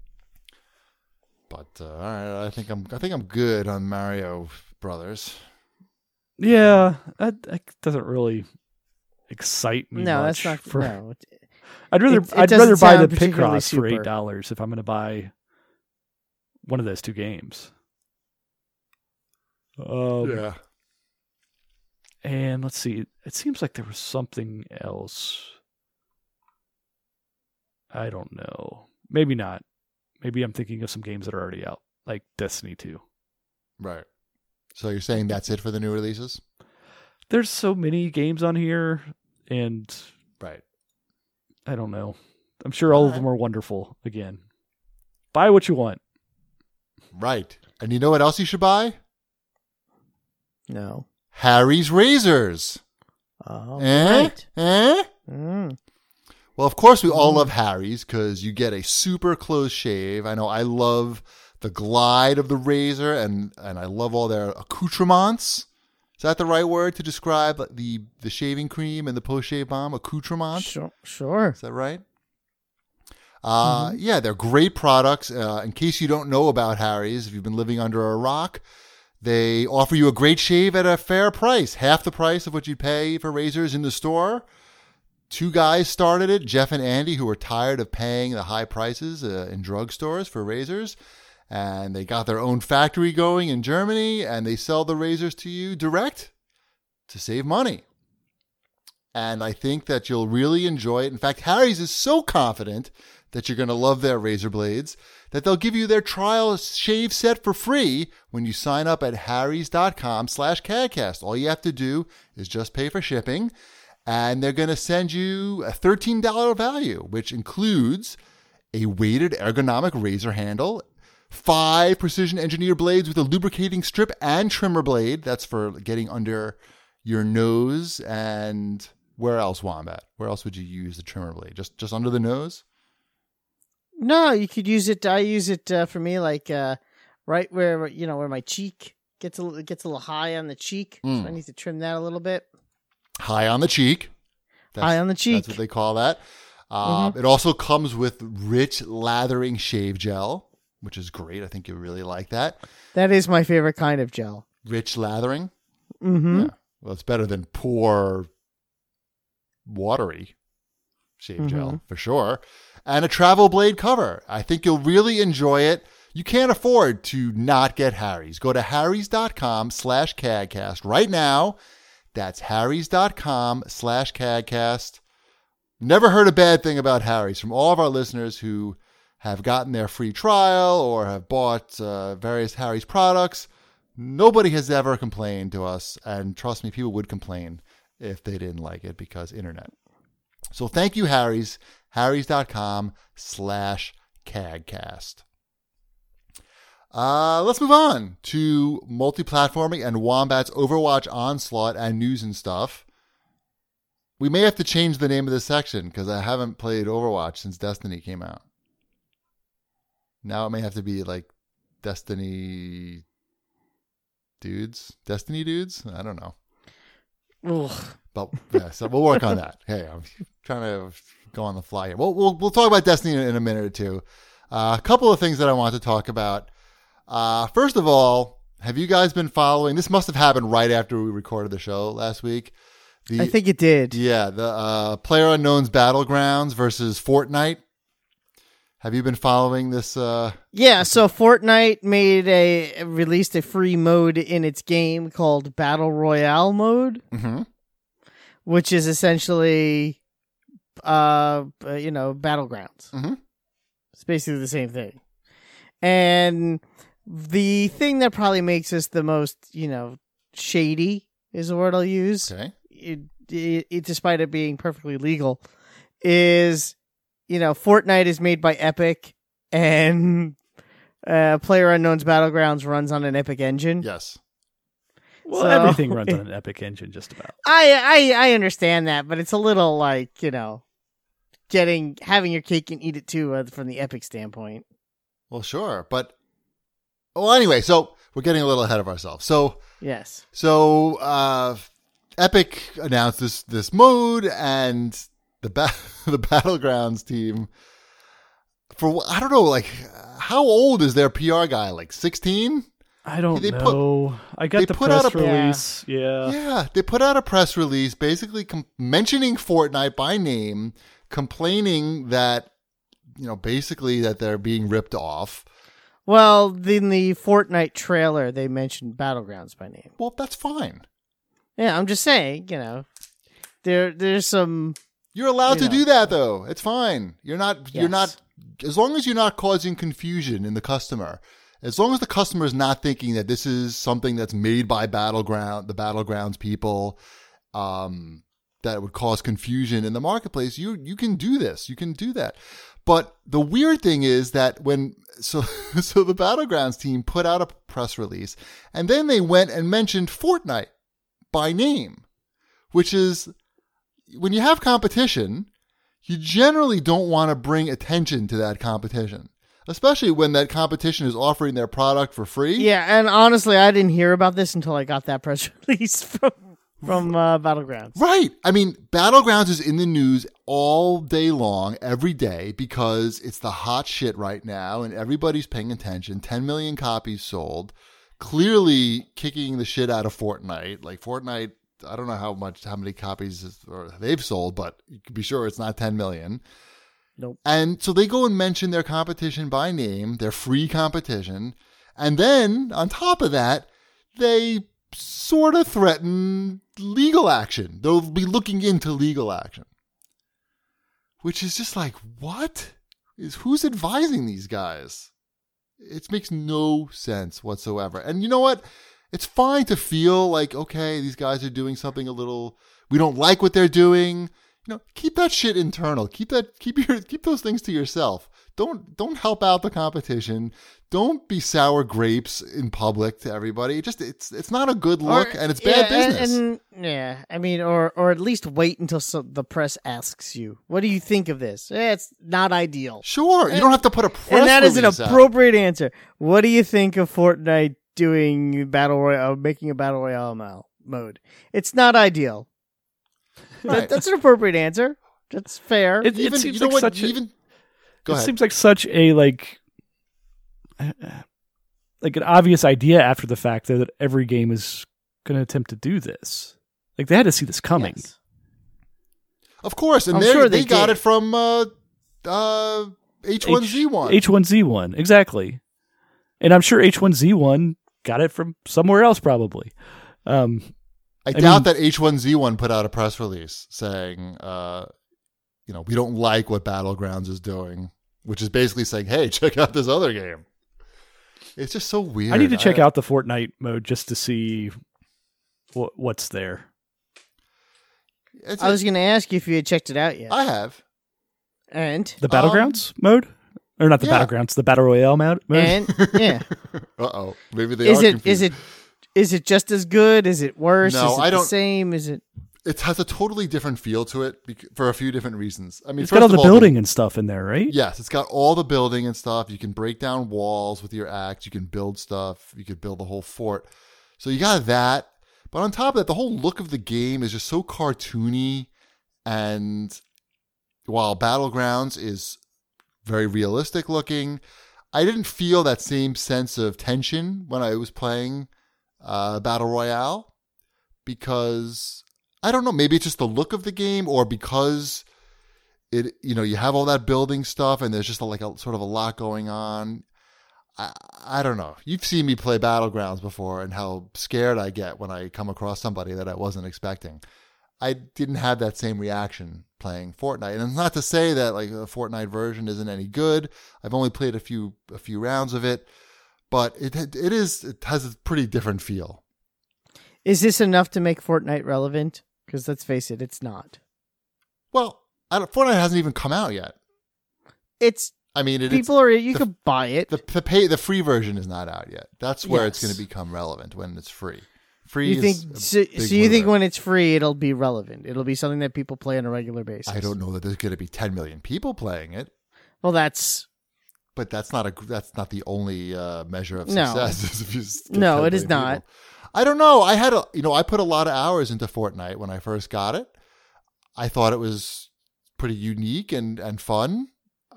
But uh, all right, I think I'm I think I'm good on Mario Brothers. Yeah, that, that doesn't really excite me No, much. that's not. for, No. I'd rather It- it I'd doesn't rather buy the sound particularly Picross for super. eight dollars if I'm going to buy one of those two games. Um, yeah. And let's see. It seems like there was something else. I don't know. Maybe not. Maybe I'm thinking of some games that are already out, like Destiny two. Right. So you're saying that's it for the new releases? There's so many games on here, and Right. I don't know. I'm sure all of them are wonderful. Again, buy what you want. Right. And you know what else you should buy? No. Harry's Razors. Oh, Eh? right. Eh? Mm. Well, of course, we all love Harry's because you get a super close shave. I know I love the glide of the razor, and, and I love all their accoutrements. Is that the right word to describe the, the shaving cream and the post-shave balm? Accoutrements? Sure. Sure. Is that right? Uh, Yeah, they're great products. Uh, in case you don't know about Harry's, if you've been living under a rock, they offer you a great shave at a fair price, half the price of what you'd pay for razors in the store. Two guys started it, Jeff and Andy, who were tired of paying the high prices uh, in drugstores for razors. And they got their own factory going in Germany, and they sell the razors to you direct to save money. And I think that you'll really enjoy it. In fact, Harry's is so confident that you're going to love their razor blades that they'll give you their trial shave set for free when you sign up at harrys.com slash cadcast. All you have to do is just pay for shipping, and they're going to send you a thirteen dollars value, which includes a weighted ergonomic razor handle, five precision engineered blades with a lubricating strip and trimmer blade. That's for getting under your nose and Where else, Wombat? Where else would you use the trimmer blade? Just just under the nose? No, you could use it. I use it uh, for me, like uh, right where you know where my cheek gets a little, gets a little high on the cheek. Mm. So I need to trim that a little bit. High on the cheek. That's, high on the cheek. That's what they call that. Uh, Mm-hmm. It also comes with rich lathering shave gel, which is great. I think you'll really like that. That is my favorite kind of gel. Rich lathering. Mm-hmm. Yeah. Well, it's better than poor, watery shave Mm-hmm. gel for sure. And a travel blade cover. I think you'll really enjoy it. You can't afford to not get Harry's. Go to harrys.com slash cadcast right now. That's harrys.com slash cadcast. Never heard a bad thing about Harry's from all of our listeners who have gotten their free trial or have bought uh, various Harry's products. Nobody has ever complained to us. And trust me, people would complain if they didn't like it because internet. So thank you, Harry's. harrys.com slash cadcast. Uh, let's move on to multi-platforming and Wombat's Overwatch Onslaught and news and stuff. We may have to change the name of this section because I haven't played Overwatch since Destiny came out. Now it may have to be like Destiny Dudes? Destiny Dudes? I don't know. Ugh. But yeah, so we'll work on that. Hey, I'm trying to go on the fly here. We'll we'll, we'll talk about Destiny in, in a minute or two. Uh, a couple of things that I want to talk about. Uh, first of all, have you guys been following? This must have happened right after we recorded the show last week. The, I think it did. Yeah, the uh, PlayerUnknown's Battlegrounds versus Fortnite. Have you been following this? Uh... Yeah, so Fortnite made a released a free mode in its game called Battle Royale mode, Mm-hmm. which is essentially, uh, uh, you know, Battlegrounds. Mm-hmm. It's basically the same thing. And the thing that probably makes this the most, you know, shady is the word I'll use. Okay. It, it, it, despite it being perfectly legal, is, you know, Fortnite is made by Epic, and uh, PlayerUnknown's Battlegrounds runs on an Epic engine. Yes. Well, So- everything runs on an Epic engine, just about. I, I I understand that, but it's a little like, you know, getting having your cake and eat it too uh, from the Epic standpoint. Well, sure, but well, anyway. So we're getting a little ahead of ourselves. So. Yes. So, uh, Epic announced this this mode, and the ba- the Battlegrounds team, for I don't know, like, how old is their P R guy? Like sixteen? I don't They put- know. I got they the put press out a- release. Yeah. Yeah, they put out a press release basically com- mentioning Fortnite by name, complaining that, you know, basically that they're being ripped off. Well, in the Fortnite trailer, they mentioned Battlegrounds by name. Well, that's fine. Yeah, I'm just saying, you know, there there's some. You're allowed You to know. do that, though. It's fine. You're not. You're Yes. not. As long as you're not causing confusion in the customer. As long as the customer is not thinking that this is something that's made by Battleground, the Battlegrounds people, um, that would cause confusion in the marketplace, you you can do this. You can do that. But the weird thing is that when so so the Battlegrounds team put out a press release, and then they went and mentioned Fortnite by name, which is, when you have competition, you generally don't want to bring attention to that competition, especially when that competition is offering their product for free. Yeah, and honestly, I didn't hear about this until I got that press release from from uh, Battlegrounds. Right. I mean, Battlegrounds is in the news all day long, every day, because it's the hot shit right now and everybody's paying attention. ten million copies sold, clearly kicking the shit out of Fortnite. Like Fortnite, I don't know how much, how many copies is, or they've sold, but you can be sure it's not ten million. Nope. And so they go and mention their competition by name, their free competition. And then on top of that, they sort of threaten legal action. They'll be looking into legal action, which is just like, what is, who's advising these guys? It makes no sense whatsoever. And you know what? It's fine to feel like, okay, these guys are doing something a little, we don't like what they're doing. You know, keep that shit internal. Keep that, keep your, keep those things to yourself. don't don't help out the competition. Don't be sour grapes in public to everybody. It just it's it's not a good look, Or- and it's bad yeah, business. And, and- yeah, I mean, or or at least wait until so, the press asks you, "What do you think of this?" Eh, it's not ideal, Sure, you don't have to put a press and that is an release out. appropriate answer. What do you think of Fortnite doing battle royale, making a battle royale mo- mode? It's not ideal. Right. That, that's an appropriate answer. That's fair. It, it Even seems you know like what? such a, Even go it ahead. seems like such a like uh, like an obvious idea after the fact that every game is going to attempt to do this. Like they had to see this coming. Yes. Of course, and I'm they sure they they got did. it from uh, uh, H one Z one. H one Z one, exactly. And I'm sure H one Z one got it from somewhere else, probably. Um, I, I doubt mean- that H one Z one put out a press release saying, uh, you know, we don't like what Battlegrounds is doing, which is basically saying, hey, check out this other game. It's just so weird. I need to check I- out the Fortnite mode just to see what what's there. It's, I was going to ask you if you had checked it out yet, I have. and The Battlegrounds mode? Or not the Um, yeah. Battlegrounds, the Battle Royale mode? mode? and yeah, Uh oh, maybe they is are it confused. is it is it just as good? Is it worse? No, is it I the don't- same? Is it? It has a totally different feel to it bec- for a few different reasons. I mean, It's first got all of the all, building and stuff in there, right? Yes, it's got all the building and stuff. You can break down walls with your axe. You can build stuff. You could build a whole fort. So you got that. But on top of that, the whole look of the game is just so cartoony. And while Battlegrounds is very realistic looking, I didn't feel that same sense of tension when I was playing uh, Battle Royale because I don't know, maybe it's just the look of the game or because it, you know, you have all that building stuff and there's just a, like a sort of a lot going on. I, I don't know. You've seen me play Battlegrounds before and how scared I get when I come across somebody that I wasn't expecting. I didn't have that same reaction playing Fortnite. And it's not to say that like the Fortnite version isn't any good. I've only played a few a few rounds of it, but it it is it has a pretty different feel. Is this enough to make Fortnite relevant? Because let's face it, it's not. Well, I don't, Fortnite hasn't even come out yet. It's I mean, it, people are you the- could buy it. it's, the the pay the free version is not out yet. That's where it's Yes. going to become relevant when it's free. Free You is think a so? big So you think mover. when it's free, it'll be relevant? It'll be something that people play on a regular basis. I don't know that there's going to be ten million people playing it. Well, that's But that's not a that's not the only uh, measure of No. success. is if you just get No, ten it is million not. people. I don't know. I had a you know I put a lot of hours into Fortnite when I first got it. I thought it was pretty unique and and fun,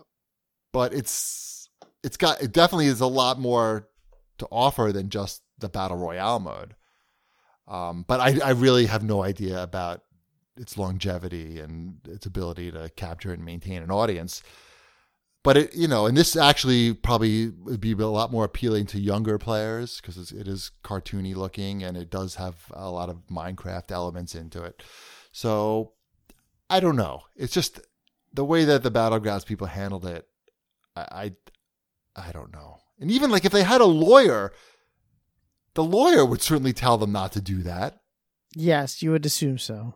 but it's it's got it definitely is a lot more to offer than just the battle royale mode. Um, but I I really have no idea about its longevity and its ability to capture and maintain an audience. But it, you know, and this actually probably would be a lot more appealing to younger players because it is cartoony looking and it does have a lot of Minecraft elements into it. So I don't know. It's just the way that the Battlegrounds people handled it. I, I, I don't know. And even like if they had a lawyer, the lawyer would certainly tell them not to do that. yes, you would assume so.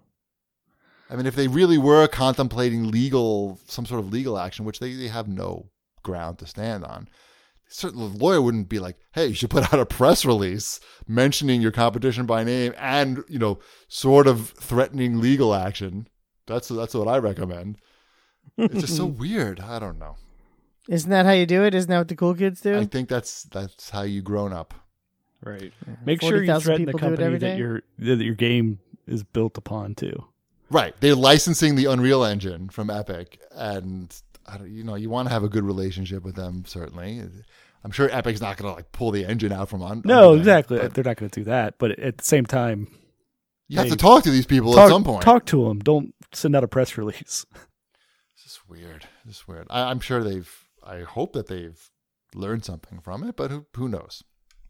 I mean, if they really were contemplating legal, some sort of legal action, which they, they have no ground to stand on, certainly the lawyer wouldn't be like, hey, you should put out a press release mentioning your competition by name and, you know, sort of threatening legal action. That's that's what I recommend. It's just so weird. I don't know. Isn't that how you do it? Isn't that what the cool kids do? I think that's that's how you grown up. Right. Make sure you forty thousand threaten the people do it company every that day? your that your game is built upon too. Right. They're licensing the Unreal Engine from Epic, and I don't, you know, you want to have a good relationship with them. Certainly, I'm sure Epic's not going to like pull the engine out from on. No, under them, exactly. but They're not going to do that. But at the same time, you have hey, to talk to these people talk, at some point. talk to them. Don't send out a press release. It's just weird. It's just weird. I, I'm sure they've. I hope that they've learned something from it, but who who knows?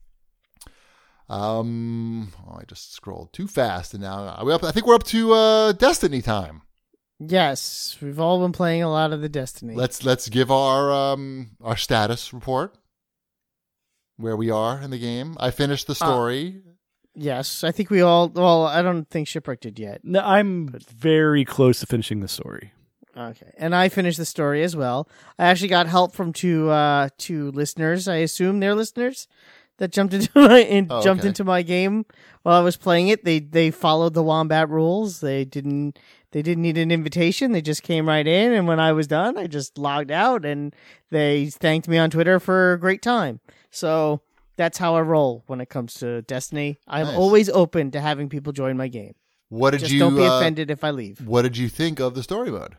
Um, oh, I just scrolled too fast, and now are we up. I think we're up to uh, Destiny time. Yes, we've all been playing a lot of the Destiny. Let's let's give our um our status report. Where we are in the game. I finished the story. yes, I think we all. Well, I don't think Shipwreck did yet. No, I'm very close to finishing the story. Okay, and I finished the story as well. I actually got help from two uh, two listeners. I assume they're listeners that jumped into my in, Oh, jumped okay. into my game while I was playing it. They they followed the Wombat rules. They didn't they didn't need an invitation. They just came right in, and when I was done, I just logged out, and they thanked me on Twitter for a great time. So that's how I roll when it comes to Destiny. I'm Nice. always open to having people join my game. What did Just you? don't be uh, offended if I leave. What did you think of the story mode?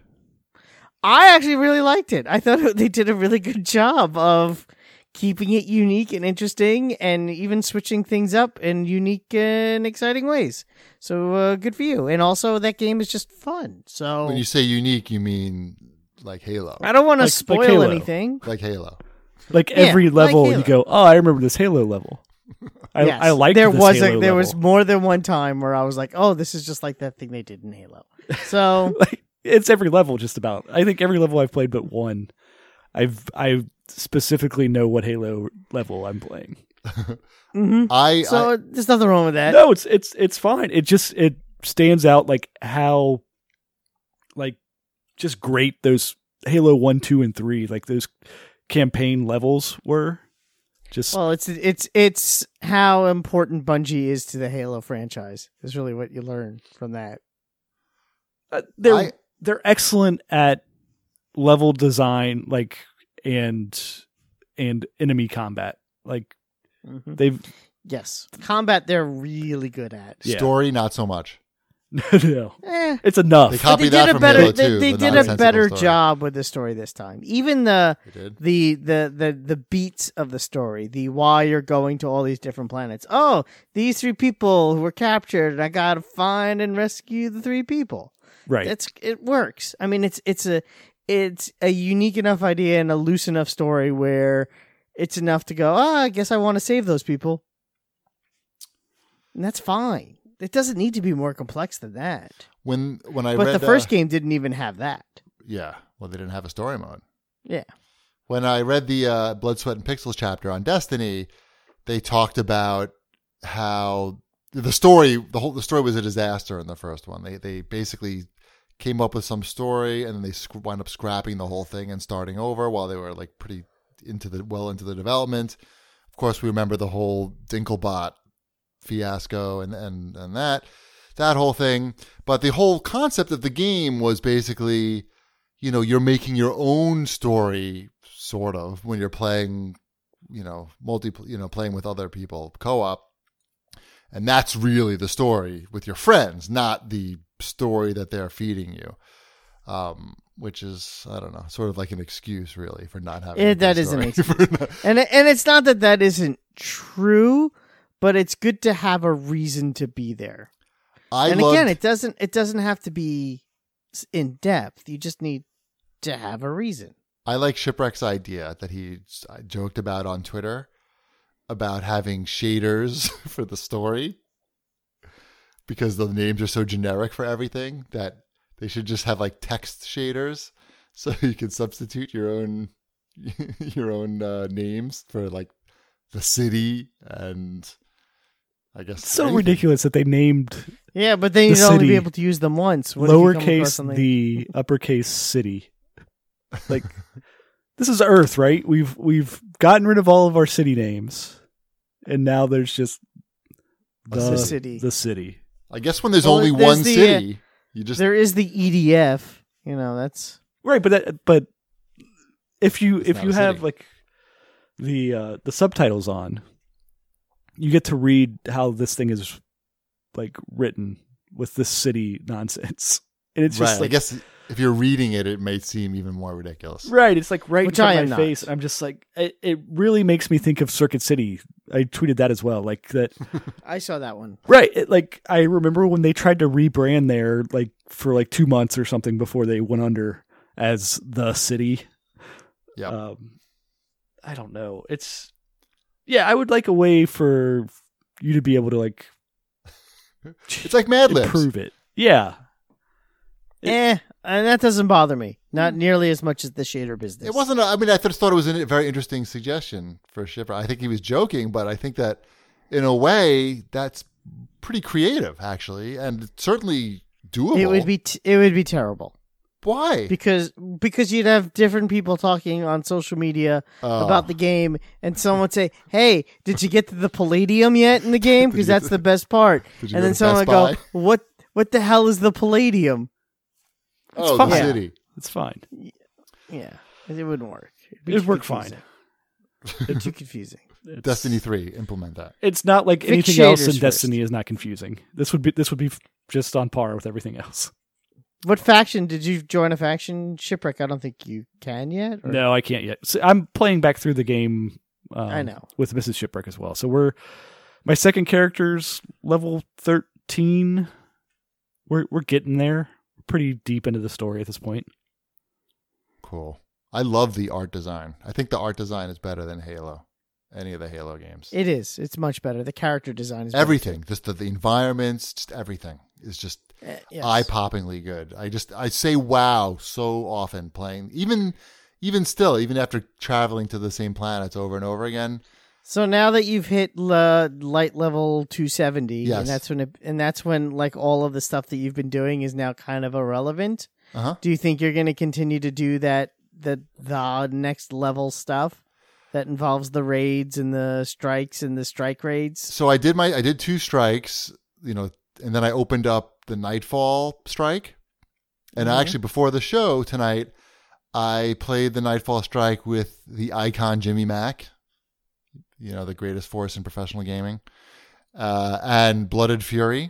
I actually really liked it. I thought they did a really good job of keeping it unique and interesting, and even switching things up in unique and exciting ways. So uh, good for you. And also, that game is just fun. So When you say unique, you mean like Halo, I don't want to Like- like spoil Halo. anything. like Halo. Like Yeah, every like level, Halo. you go, oh, I remember this Halo level. I, Yes. I liked there this was Halo a, there level. was more than one time where I was like, oh, this is just like that thing they did in Halo. So Like, it's every level, just about. I think every level I've played but one, I've I specifically know what Halo level I'm playing. mhm. I, so I there's nothing wrong with that. No, it's it's it's fine. It just it stands out like how like just great those Halo one, two, and three, like those campaign levels were. Just Well, it's it's it's how important Bungie is to the Halo franchise. Is really what you learn from that. uh, they're I- they're excellent at level design, like and and enemy combat. Like Mhm. they've Yes, combat they're really good at. yeah. story not so much. no, Eh, it's enough. They but copied they that did a from better Halo they, two, they the did a nonsensical better story. job with the story this time. Even the They did. the the the the beats of the story, the why you're going to all these different planets. Oh, these three people who were captured, and I gotta find and rescue the three people. right. It's it works. I mean, it's it's a it's a unique enough idea and a loose enough story where it's enough to go. Oh, I guess I want to save those people, and that's fine. It doesn't need to be more complex than that. When when I But read the first uh, game didn't even have that. yeah, well, they didn't have a story mode. Yeah. When I read the uh, Blood, Sweat, and Pixels chapter on Destiny, they talked about how the story, the whole the story was a disaster in the first one. They they basically came up with some story and then they sc- wound up scrapping the whole thing and starting over while they were like pretty into the well into the development. Of course, we remember the whole Dinklebot fiasco and and and that that whole thing. But the whole concept of the game was basically, you know, you're making your own story, sort of, when you're playing, you know, multi, you know, playing with other people, co-op. And that's really the story with your friends, not the story that they're feeding you. Um, which is, I don't know, sort of like an excuse, really, for not having. It, a good that is an story. excuse. and it- and it's not that that isn't true, but it's good to have a reason to be there. I and loved, again, it doesn't it doesn't have to be s- in depth. You just need to have a reason. I like Shipwreck's idea that he uh, joked about on Twitter about having shaders for the story because the names are so generic for everything that they should just have like text shaders so you can substitute your own your own uh, names for like the city and I guess It's so anything. ridiculous that they named Yeah, but then The you'd only be city. able to use them once. What if you come across lowercase something- the uppercase city. Like this is Earth, right? We've we've gotten rid of all of our city names, and now there's just A the city. The city. I guess when there's Well, only there's one the, uh, city, you just There is the E D F. You know, that's Right, but that, but if you It's if not you a have city. like the uh, the subtitles on, you get to read how this thing is like written with this city nonsense, and it's right. just I like guess if you're reading it, it may seem even more ridiculous. right. It's like right Which in front I of am my not. face, and I'm just like it, it really makes me think of Circuit City. I tweeted that as well, like that. I saw that one. Right. It, like I remember when they tried to rebrand there like for like two months or something before they went under as the city. Yeah. Um, I don't know. It's yeah. I would like a way for you to be able to like It's like Mad Libs. improve it. Yeah. It- eh, and that doesn't bother me. Not nearly as much as the shader business. It wasn't. A, I mean, I just thought it was a very interesting suggestion for Shipper. I think he was joking, but I think that in a way that's pretty creative, actually, and certainly doable. It would be. T- it would be terrible. Why? Because because you'd have different people talking on social media Oh. about the game, and someone would say, "Hey, did you get to the Palladium yet in the game? Because that's the best part." Did you And go then to someone would Best go, "What what the hell is the Palladium?" oh, fine. the Yeah. city. It's fine. Yeah, it wouldn't work. It'd be It'd too work fine. confusing. It'd be too confusing. It's, Destiny three, implement that. It's not like Fix anything else in shaders Destiny is not confusing. This would be this would be f- just on par with everything else. What faction did you join? A faction? Shipwreck? I don't think you can yet. Or? No, I can't yet. So I'm playing back through the game. Um, I know. with Missus Shipwreck as well. So we're my second character's level thirteen. We're we're getting there. We're pretty deep into the story at this point. Cool. I love the art design. I think the art design is better than Halo. Any of the Halo games. It is. It's much better. The character design is better, Everything, just the, the environments, just everything is just too. Uh, yes. eye-poppingly good. I just I say wow so often playing, even even still, even after traveling to the same planets over and over again. So now that you've hit uh, light level two seventy, Yes. and that's when it, and that's when like all of the stuff that you've been doing is now kind of irrelevant. Uh-huh. Do you think you're going to continue to do that the the next level stuff that involves the raids and the strikes and the strike raids? So I did my I did two strikes, you know, and then I opened up the Nightfall strike. And Mhm. actually before the show tonight, I played the Nightfall strike with the icon Jimmy Mack, you know, the greatest force in professional gaming, uh, and Blooded Fury.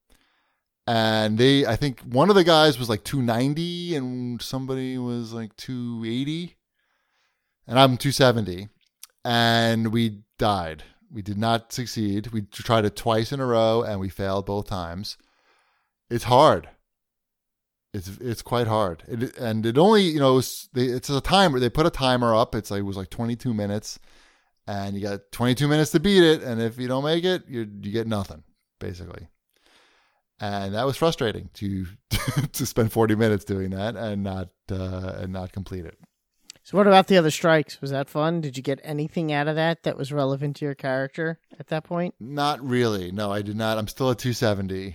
And they, I think one of the guys was like two ninety and somebody was like two eighty. And I'm two seventy. And we died. We did not succeed. We tried it twice in a row and we failed both times. It's hard. It's it's quite hard. It, and it only, you know, it's, they, it's a timer. They put a timer up. It's like it was like twenty-two minutes. And you got twenty-two minutes to beat it. And if you don't make it, you you get nothing, basically. And that was frustrating to to spend forty minutes doing that and not uh, and not complete it. So what about the other strikes? Was that fun? Did you get anything out of that that was relevant to your character at that point? Not really. No, I did not. I'm still at two seventy.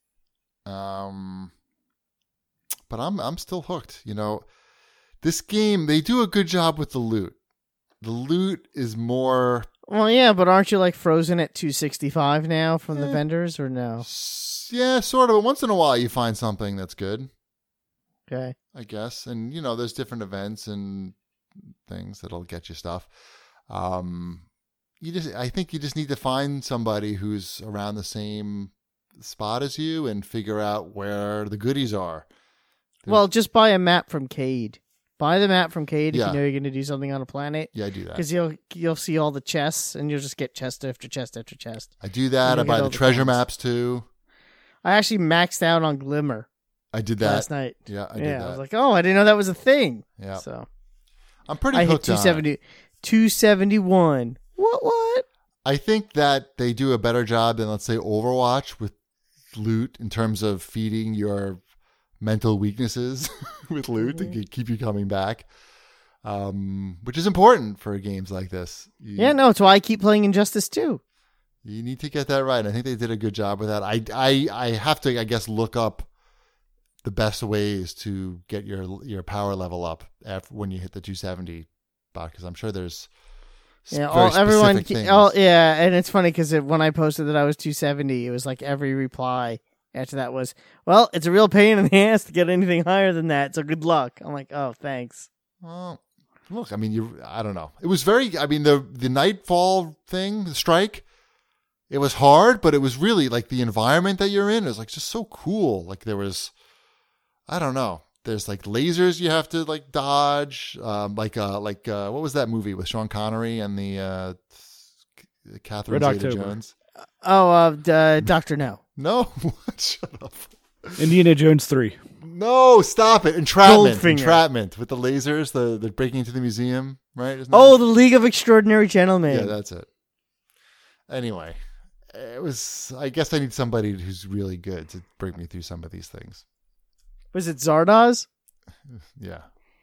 Um, but I'm I'm still hooked. You know, this game, they do a good job with the loot. The loot is more, Well, yeah, but aren't you like frozen at two sixty-five now from the Eh. vendors or no? s- yeah, sort of. But once in a while, you find something that's good, Okay. I guess. And you know, there's different events and things that'll get you stuff. Um, you just, I think you just need to find somebody who's around the same spot as you and figure out where the goodies are. Well, just buy a map from Cade. Buy the map from Cade Yeah. if you know you're going to do something on a planet. Yeah, I do that. Because you'll you'll see all the chests, and you'll just get chest after chest after chest. I do that. you I get buy all the the treasure coins. maps too. I actually maxed out on Glimmer I did that. last night. Yeah, I did yeah, that. I was like, oh, I didn't know that was a thing. yeah, So I'm pretty I hit hooked two on it. seventy, two seventy-one. What? What? I think that they do a better job than, let's say, Overwatch with loot in terms of feeding your mental weaknesses with loot Mm-hmm. to keep you coming back, um, which is important for games like this. You, Yeah, no, it's why I keep playing Injustice two. you need to get that right. I think they did a good job with that. I, I, I have to, I guess, look up the best ways to get your your power level up after when you hit the two seventy spot, because I'm sure there's s- Yeah, very all, everyone. specific things. All, yeah, and it's funny because it, when I posted that I was two seventy, it was like every reply after that was, "Well, it's a real pain in the ass to get anything higher than that. So good luck." I'm like, "Oh, thanks." Well, look, I mean, you. I don't know. It was very. I mean, the the Nightfall thing, the strike. It was hard, but it was really like the environment that you're in. It was like just so cool. Like there was, I don't know. There's like lasers you have to like dodge. Um, like uh, like uh, what was that movie with Sean Connery and the uh, Catherine Red Zeta October. Jones? Oh, uh, d- uh, Doctor No. No, what? Shut up. Indiana Jones three. No, stop it. Entrapment. Goldfinger. Entrapment with the lasers. The the breaking into the museum, right? Isn't that- Oh, the League of Extraordinary Gentlemen. Yeah, that's it. Anyway, it was. I guess I need somebody who's really good to bring me through some of these things. Was it Zardoz? Yeah.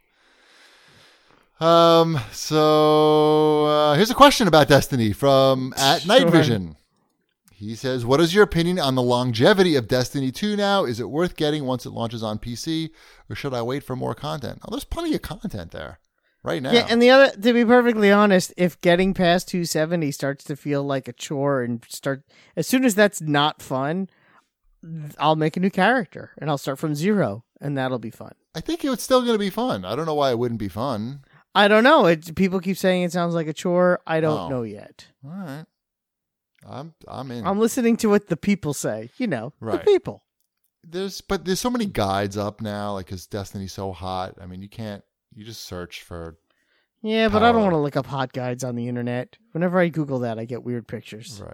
Um. So uh, here's a question about Destiny from at Night Sure. Vision. He says, what is your opinion on the longevity of Destiny two now? Is it worth getting once it launches on P C, or should I wait for more content? Oh, there's plenty of content there right now. Yeah, and the other, to be perfectly honest, if getting past two seventy starts to feel like a chore and start, as soon as that's not fun, I'll make a new character and I'll start from zero, and that'll be fun. I think it's still going to be fun. I don't know why it wouldn't be fun. I don't know. It, people keep saying it sounds like a chore. I don't Oh. know yet. All right. I'm I'm in. I'm listening to what the people say. You know, Right. the people. There's but there's so many guides up now, like because Destiny's so hot. I mean, you can't. You just search for. Yeah, but I don't Power. want to look up hot guides on the internet. Whenever I Google that, I get weird pictures.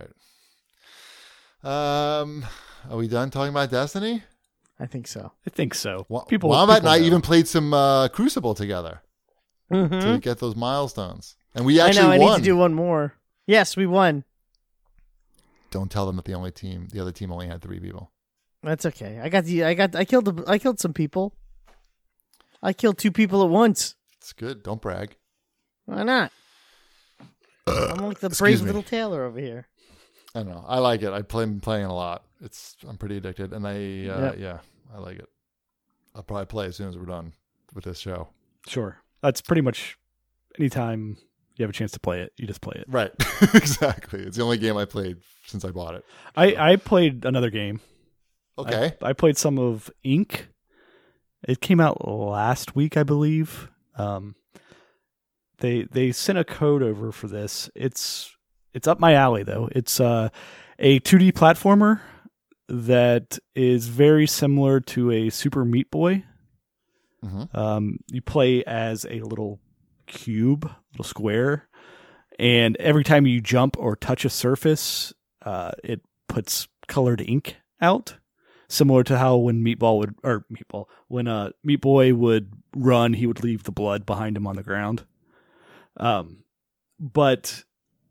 Right. Um, are we done talking about Destiny? I think so. I think so. Wa- People, Wombat people and I know. even played some uh, Crucible together Mm-hmm. to get those milestones, and we I actually know. I won. need to do one more. Yes, we won. Don't tell them that the only team, the other team, only had three people. That's okay. I got the. I got. I killed. The, I killed some people. I killed two people at once. It's good. Don't brag. Why not? I'm like the excuse brave me. little Taylor over here. I don't know. I like it. I play been playing a lot. It's I'm pretty addicted, and I uh, Yep. yeah, I like it. I'll probably play as soon as we're done with this show. Sure. That's pretty much anytime you have a chance to play it, you just play it. Right. Exactly. It's the only game I played since I bought it. I, I played another game. Okay. I, I played some of Ink. It came out last week, I believe. Um, they they sent a code over for this. It's it's up my alley though. It's uh, a two D platformer that is very similar to a Super Meat Boy. Mhm. Um, you play as a little cube, little square, and every time you jump or touch a surface, uh, it puts colored ink out, similar to how when Meatball would, or Meatball, when uh, Meat Boy would run, he would leave the blood behind him on the ground. Um, but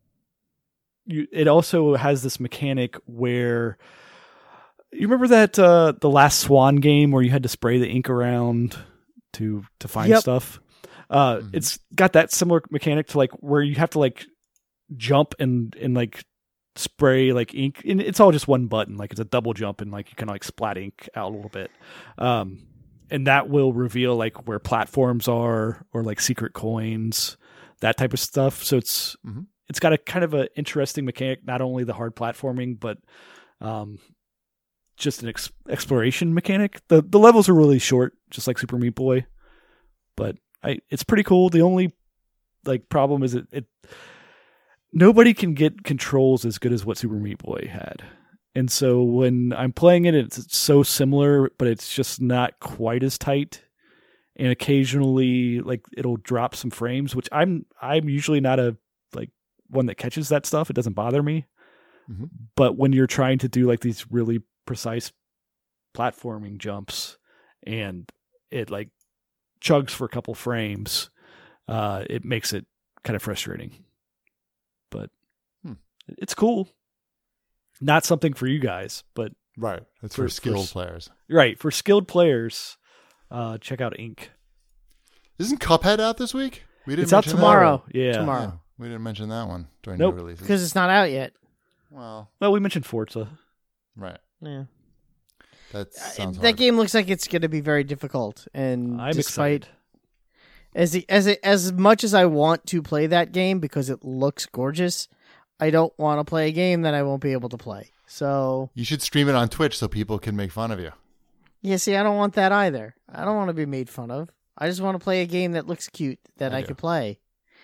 you, it also has this mechanic where you remember that uh, the last Swan game where you had to spray the ink around to to find Yep. stuff. Uh, Mhm. It's got that similar mechanic to like where you have to like jump and and like spray like ink, and it's all just one button. Like it's a double jump, and like you can like splat ink out a little bit. Um, and that will reveal like where platforms are or like secret coins, that type of stuff. So it's Mhm. it's got a kind of an interesting mechanic, not only the hard platforming, but um, just an ex- exploration mechanic. The the levels are really short, just like Super Meat Boy, but I it's pretty cool. The only like problem is it, it nobody can get controls as good as what Super Meat Boy had. And so when I'm playing it, it's, it's so similar, but it's just not quite as tight. And occasionally, like it'll drop some frames, which I'm I'm usually not a like one that catches that stuff. It doesn't bother me. Mhm. But when you're trying to do like these really precise platforming jumps, and it like chugs for a couple frames, uh, it makes it kind of frustrating. But Hmm. it's cool. Not something for you guys, but Right. It's For- for, for skilled s- players. right, for skilled players, uh, check out Ink. Isn't Cuphead out this week? We didn't It's out mention tomorrow. That. Yeah. Tomorrow. Yeah, we didn't mention that one during Nope. the releases. Because it's not out yet. Well, Well, we mentioned Forza. right. Yeah. That sounds that hard. game looks like it's going to be very difficult, and I'm despite excited. as the, as it, as much as I want to play that game because it looks gorgeous, I don't want to play a game that I won't be able to play. So You should stream it on Twitch so people can make fun of you. yeah, see, I don't want that either. I don't want to be made fun of. I just want to play a game that looks cute that I I, do. could play,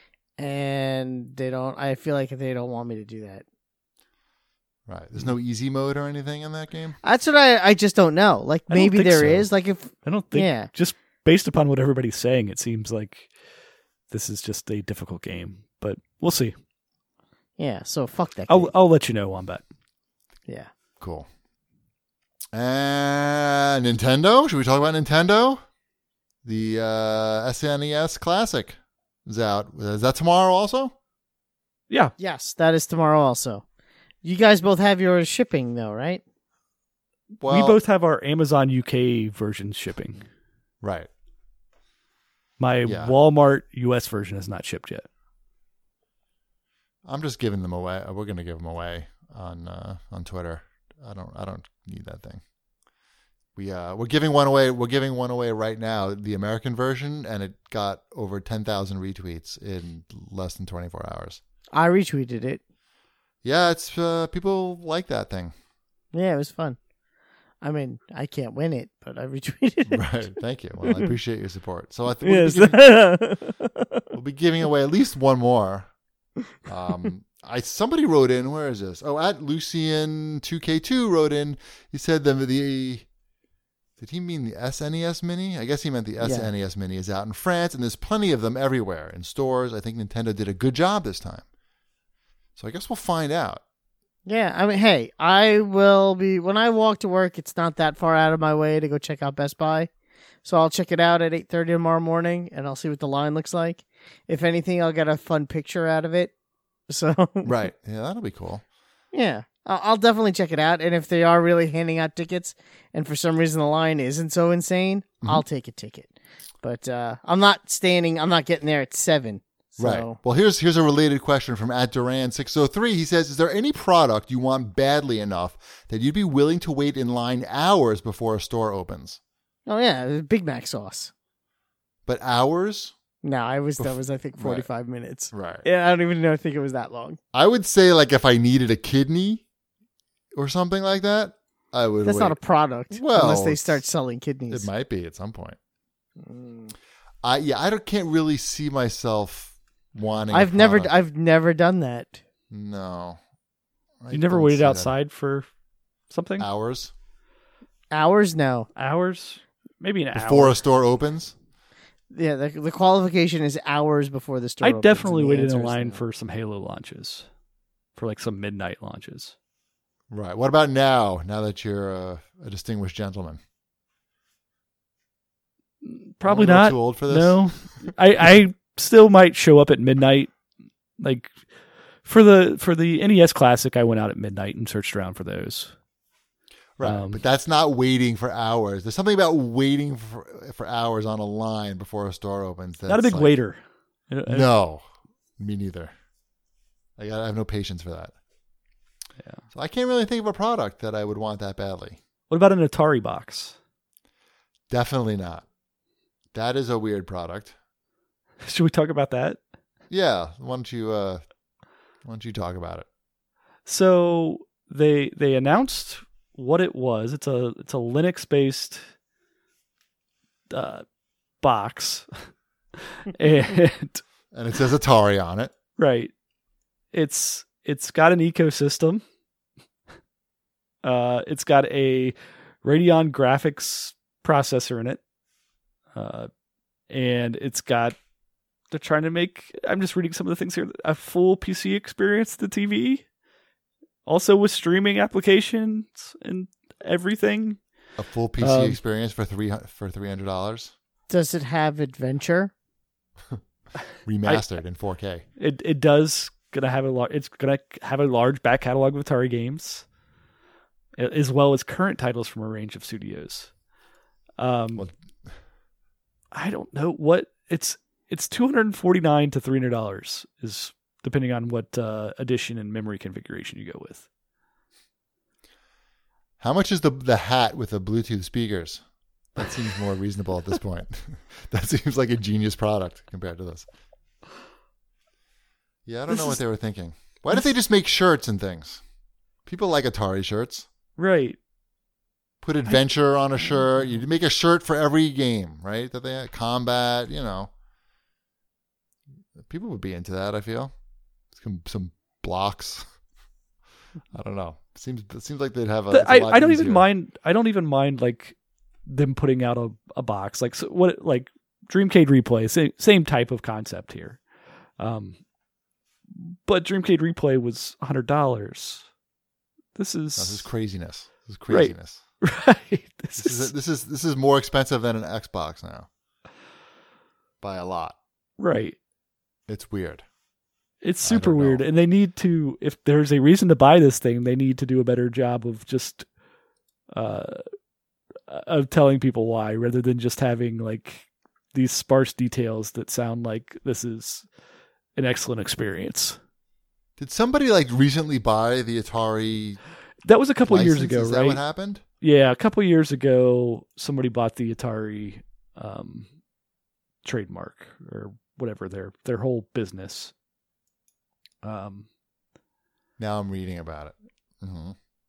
and they don't. I feel like they don't want me to do that. Right. There's no easy mode or anything in that game? That's what I. I just don't know. Like I don't maybe think there is. so. Like if I don't think, Yeah. just based upon what everybody's saying, it seems like this is just a difficult game. But we'll see. yeah. So fuck that. I'll game. I'll let you know, Wombat. Yeah. Cool. And Nintendo? Should we talk about Nintendo? The uh, S N E S Classic is out. Is that tomorrow also? Yeah. Yes, that is tomorrow. Also, you guys both have yours shipping though, right? Well, we both have our Amazon U K version shipping. Right. My Yeah. Walmart U S version has not shipped yet. I'm just giving them away. We're going to give them away. on uh, on Twitter. I don't I don't need that thing. We uh we're giving one away. We're giving one away right now, the American version, and it got over ten thousand retweets in less than twenty four hours. I retweeted it. Yeah, it's uh, people like that thing. Yeah, it was fun. I mean, I can't win it, but I retweeted it. Right. Thank you. Well, I appreciate your support. So I think we'll, Yes. be giving, we'll be giving away at least one more. Um, I somebody wrote in. Where is this? Oh, at Lucian two K two wrote in. He said the the. Did he mean the S N E S Mini? I guess he meant the S N E S Mini is out in France, and there's plenty of them everywhere in stores. I think Nintendo did a good job this time. So I guess we'll find out. Yeah, I mean, hey, I will be, when I walk to work, it's not that far out of my way to go check out Best Buy. So I'll check it out at eight thirty tomorrow morning, and I'll see what the line looks like. If anything, I'll get a fun picture out of it. So Right. Yeah, that'll be cool. Yeah, I'll I'll definitely check it out. And if they are really handing out tickets, and for some reason the line isn't so insane, Mm-hmm. I'll take a ticket. But uh, I'm not standing, I'm not getting there at seven. So. Right. Well, here's here's a related question from at Duran six oh three. He says, is there any product you want badly enough that you'd be willing to wait in line hours before a store opens? Oh, yeah, Big Mac sauce. But hours? No, I was, that Bef- was, I think, forty-five minutes. Right. Yeah, I don't even know, I think it was that long. I would say, like, if I needed a kidney or something like that, I would That's wait. not a product, Well, unless they it's- start selling kidneys. It might be at some point. Mm. I yeah, I don't, can't really see myself wanting. a I've never, product. I've never done that. No. I You never don't waited see that. outside for something? Hours Hours, no. Hours? Maybe an before hour. a store opens. Yeah, the, the qualification is hours before the store I opens, definitely and the waited answer in is line no. for some Halo launches, for like some midnight launches. Right. What about now? Now that you're a, a distinguished gentleman. Probably A little not. Too old for this. No, I, I still might show up at midnight. Like for the for the N E S Classic, I went out at midnight and searched around for those. Right. Um, but that's not waiting for hours. There's something about waiting for, for hours on a line before a store opens. That's Not a big like, waiter. I- I- No, me neither. I, got, I have no patience for that. Yeah. So I can't really think of a product that I would want that badly. What about an Atari box? Definitely not. That is a weird product. Should we talk about that? Yeah. Why don't you? Uh, why don't you talk about it? So they they announced what it was. It's a it's a Linux based uh, box, and And it says Atari on it. right, it's it's got an ecosystem. Uh, it's got a Radeon graphics processor in it, uh, and it's got. They're trying to make. I'm just reading some of the things here. A full P C experience, the T V. Also with streaming applications and everything. A full P C Um, experience for three for three hundred dollars, Does it have adventure? remastered in four K. It it does gonna have a lar- it's gonna have a large back catalog of Atari games, a- as well as current titles from a range of studios. Um, Well- I don't know what it's it's two hundred and forty nine to three hundred dollars is depending on what uh, edition and memory configuration you go with. How much is the the hat with the Bluetooth speakers? That seems more reasonable at this point. That seems like a genius product compared to this. Yeah, I don't This know what is- they were thinking. Why did they just make shirts and things? People like Atari shirts. Right. Put adventure on a shirt. You make a shirt for every game, right? That they had combat, you know. People would be into that, I feel. Some some blocks. I don't know. Seems it seems like they'd have a. The- it's a I, lot I don't easier. even mind. I don't even mind like them putting out a, a box like so what like Dreamcade Replay, same, same type of concept here. Um, but Dreamcade Replay was a hundred dollars. This is No, this is craziness. This is Right. craziness. right. This, This is, is this is this is more expensive than an Xbox now. By a lot. right. It's weird. It's I super don't know. weird, and they need to. If there's a reason to buy this thing, they need to do a better job of just uh of telling people why, rather than just having like these sparse details that sound like this is an excellent experience. Did somebody like recently buy the Atari That was a couple license? years ago, Is right? that what happened? Yeah, a couple years ago, somebody bought the Atari um, trademark or whatever their their whole business. Um, Now I'm reading about it. hmm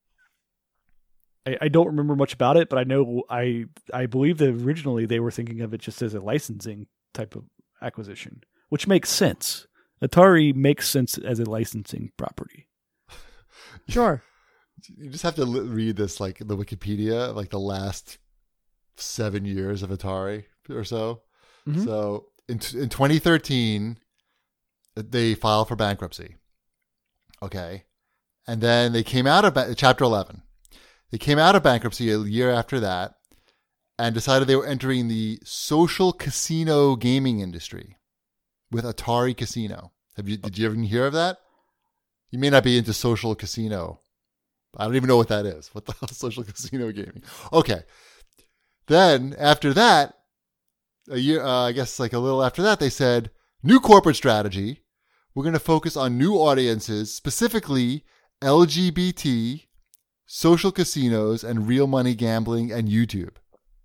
I, I don't remember much about it, but I know I I believe that originally they were thinking of it just as a licensing type of acquisition, which makes sense. Atari makes sense as a licensing property. Sure. You just have to li- read this, like the Wikipedia, like the last seven years of Atari or so. Mhm. So in t- in twenty thirteen, they filed for bankruptcy. Okay, and then they came out of ba- Chapter eleven. They came out of bankruptcy a year after that, and decided they were entering the social casino gaming industry with Atari Casino. Have you? Did you ever hear of that? You may not be into social casino. I don't even know what that is. What the hell is social casino gaming? Okay. Then after that, a year, uh, I guess like a little after that, they said, new corporate strategy. We're going to focus on new audiences, specifically L G B T, social casinos, and real money gambling and YouTube.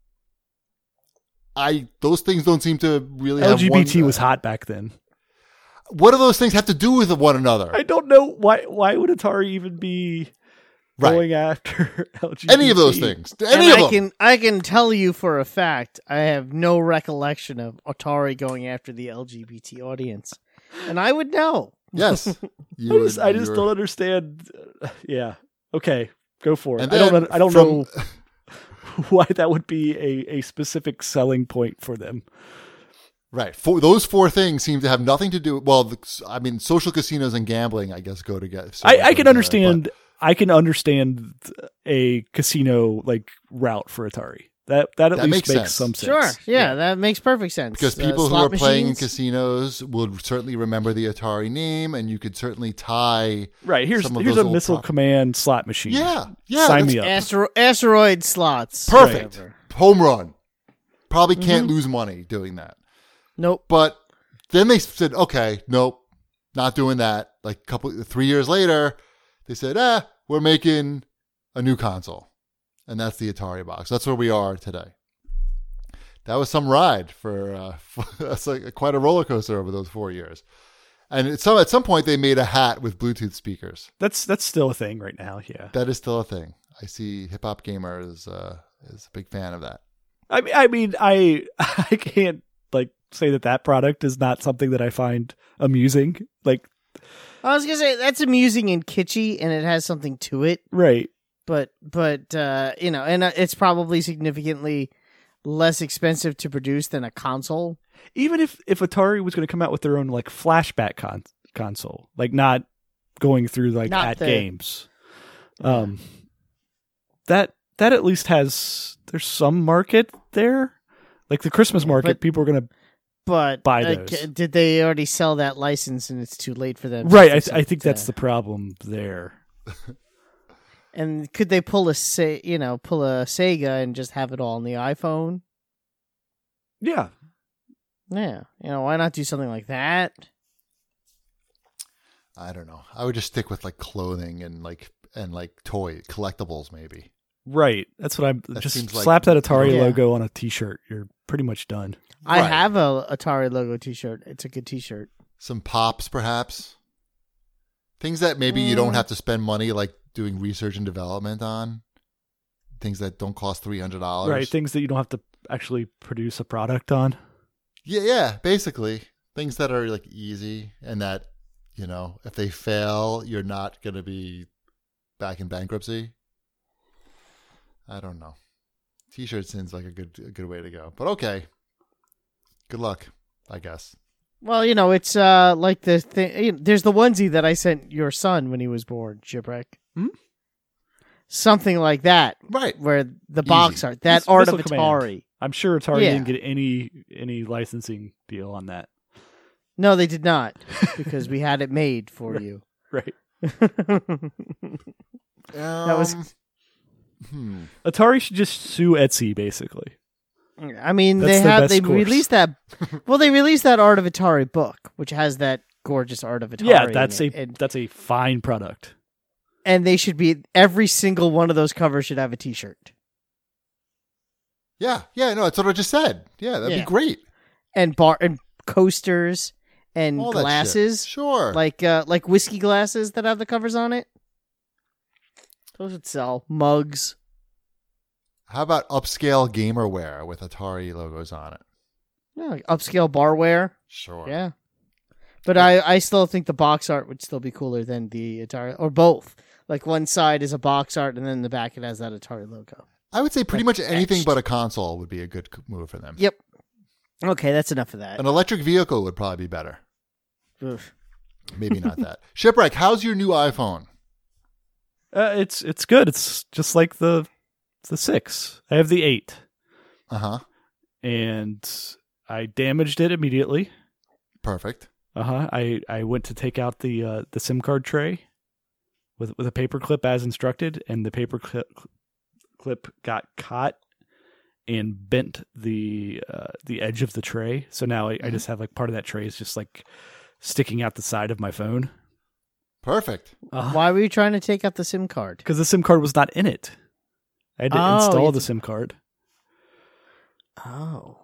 I those things don't seem to really have L G B T one, was hot back then. What do those things have to do with one another? I don't know why. Why would Atari even be Right. going after L G B T? Any of those things. Any and of I them. can I can tell you for a fact, I have no recollection of Atari going after the L G B T audience, and I would know. Yes. You I would- just, I just you were- don't understand. uh, Yeah. Okay. Go for it. And I don't. then know- I don't from- know why that would be a, a specific selling point for them. Right. For, those four things seem to have nothing to do. Well, the, I mean, social casinos and gambling, I guess, go together. So I, go I can together, understand. I can understand a casino like route for Atari. That that at That least makes makes, sense. some sense. Sure, yeah, that makes perfect sense. Because Uh, people who slot are playing in machines? casinos will certainly remember the Atari name, and you could certainly tie. Right. Here's Some of here's those a old missile prop- command slot machine. Yeah, yeah, Sign that's me up. Astero- asteroid slots. perfect. whatever. Home run. Probably can't Mm-hmm. lose money doing that. Nope. But then they said, okay, nope, not doing that. Like a couple, three years later, they said, ah, we're making a new console, and that's the Atari box. That's where we are today. That was some ride for, uh, for that's like quite a roller coaster over those four years. And at some at some point, they made a hat with Bluetooth speakers. That's that's still a thing right now. Yeah. That is still a thing. I see Hip Hop Gamer is uh, is a big fan of that. I mean, I mean, I I can't like say that that product is not something that I find amusing. Like, I was gonna say that's amusing and kitschy, and it has something to it. right? But but uh, you know, and uh, it's probably significantly less expensive to produce than a console. Even if if Atari was going to come out with their own like flashback con- console, like not going through like Not at the- games, um, that that at least has there's some market there. Like the Christmas market, But- people are going to But Buy uh, those. c- did they already sell that license, and it's too late for them? to right. I, fix th- I it, think that's uh, the problem there. And could they pull a se- you know pull a Sega and just have it all on the iPhone? Yeah. Yeah, you know, why not do something like that? I don't know. I would just stick with like clothing and like and like toy collectibles, maybe. Right. That's what I'm. That Just seems like- slap that Atari Yeah. logo on a T-shirt. You're pretty much done. I Right. have a Atari logo T-shirt. It's a good T-shirt. Some pops, perhaps. Things that maybe you don't Mm. have to spend money like doing research and development on. Things that don't cost three hundred dollars. Right. Things that you don't have to actually produce a product on. Yeah, yeah. Basically, things that are like easy and that you know, if they fail, you're not going to be back in bankruptcy. I don't know. T-shirt seems like a good a good way to go, but okay. Good luck, I guess. Well, you know, it's uh like the thing. You know, there's the onesie that I sent your son when he was born, Shipwreck. Hmm? Something like that, Right. where the box Easy. art, that Miss- art of Missile Command. Atari. I'm sure Atari Yeah. didn't get any any licensing deal on that. No, they did not, because we had it made for you. Right. Um, was- hmm. Atari should just sue Etsy, basically. I mean, That's they their have best they course. released that. Well, they released that Art of Atari book, which has that gorgeous art of Atari. Yeah, in that's it. a and, that's a fine product. and they should be every single one of those covers should have a T-shirt Yeah, yeah, no, that's what I just said. Yeah, that'd Yeah. be great. and bar and coasters and All that shit. glasses, Sure. like uh, like whiskey glasses that have the covers on it. Those would sell. Mugs. How about upscale gamerware with Atari logos on it? Yeah, like upscale barware. Sure. Yeah. But I, I still think the box art would still be cooler than the Atari, or both. Like one side is a box art, and then in the back it has that Atari logo. I would say pretty Like much anything etched. but a console would be a good c- move for them. Yep. Okay, that's enough of that. An electric vehicle would probably be better. Oof. Maybe not that. Shipwreck, how's your new iPhone? Uh, it's it's good. It's just like the the six. I have the eight, Uh huh. and I damaged it immediately. Perfect. Uh huh. I, I went to take out the uh, the SIM card tray with with a paper clip as instructed, and the paper clip clip got caught and bent the uh, the edge of the tray. So now I, I just have like part of that tray is just like sticking out the side of my phone. Perfect. Uh, Why were you trying to take out the SIM card? Because the SIM card was not in it. I had to Oh, install you- the SIM card. Oh.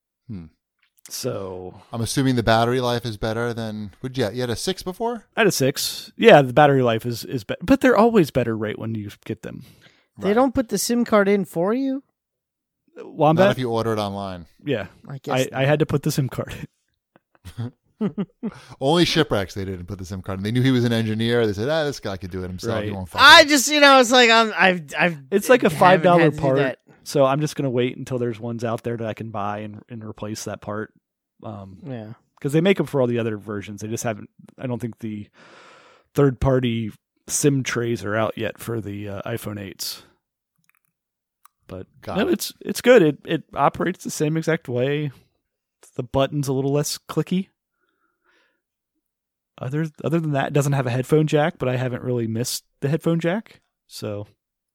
So I'm assuming the battery life is better than. Would you? You had a six before? I had a six. Yeah, the battery life is is better, but they're always better right when you get them. They Right. don't put the SIM card in for you? Not Wombat. if you order it online. Yeah, I guess. I, I had to put the SIM card in. Only shipwrecks they didn't put the SIM card in. They knew he was an engineer. They said, ah, this guy could do it himself. He Right. won't fuck I it." just, you know, it's like I'm, I've, I've. It's like a haven't five dollar had to do part, that. so I'm just gonna wait until there's ones out there that I can buy and, and replace that part. Um, Yeah. because they make them for all the other versions. They just haven't. I don't think the third party SIM trays are out yet for the uh, iPhone eights. But Got no, it. it's it's good. It it operates the same exact way. The button's a little less clicky. Other other than that, it doesn't have a headphone jack, but I haven't really missed the headphone jack. So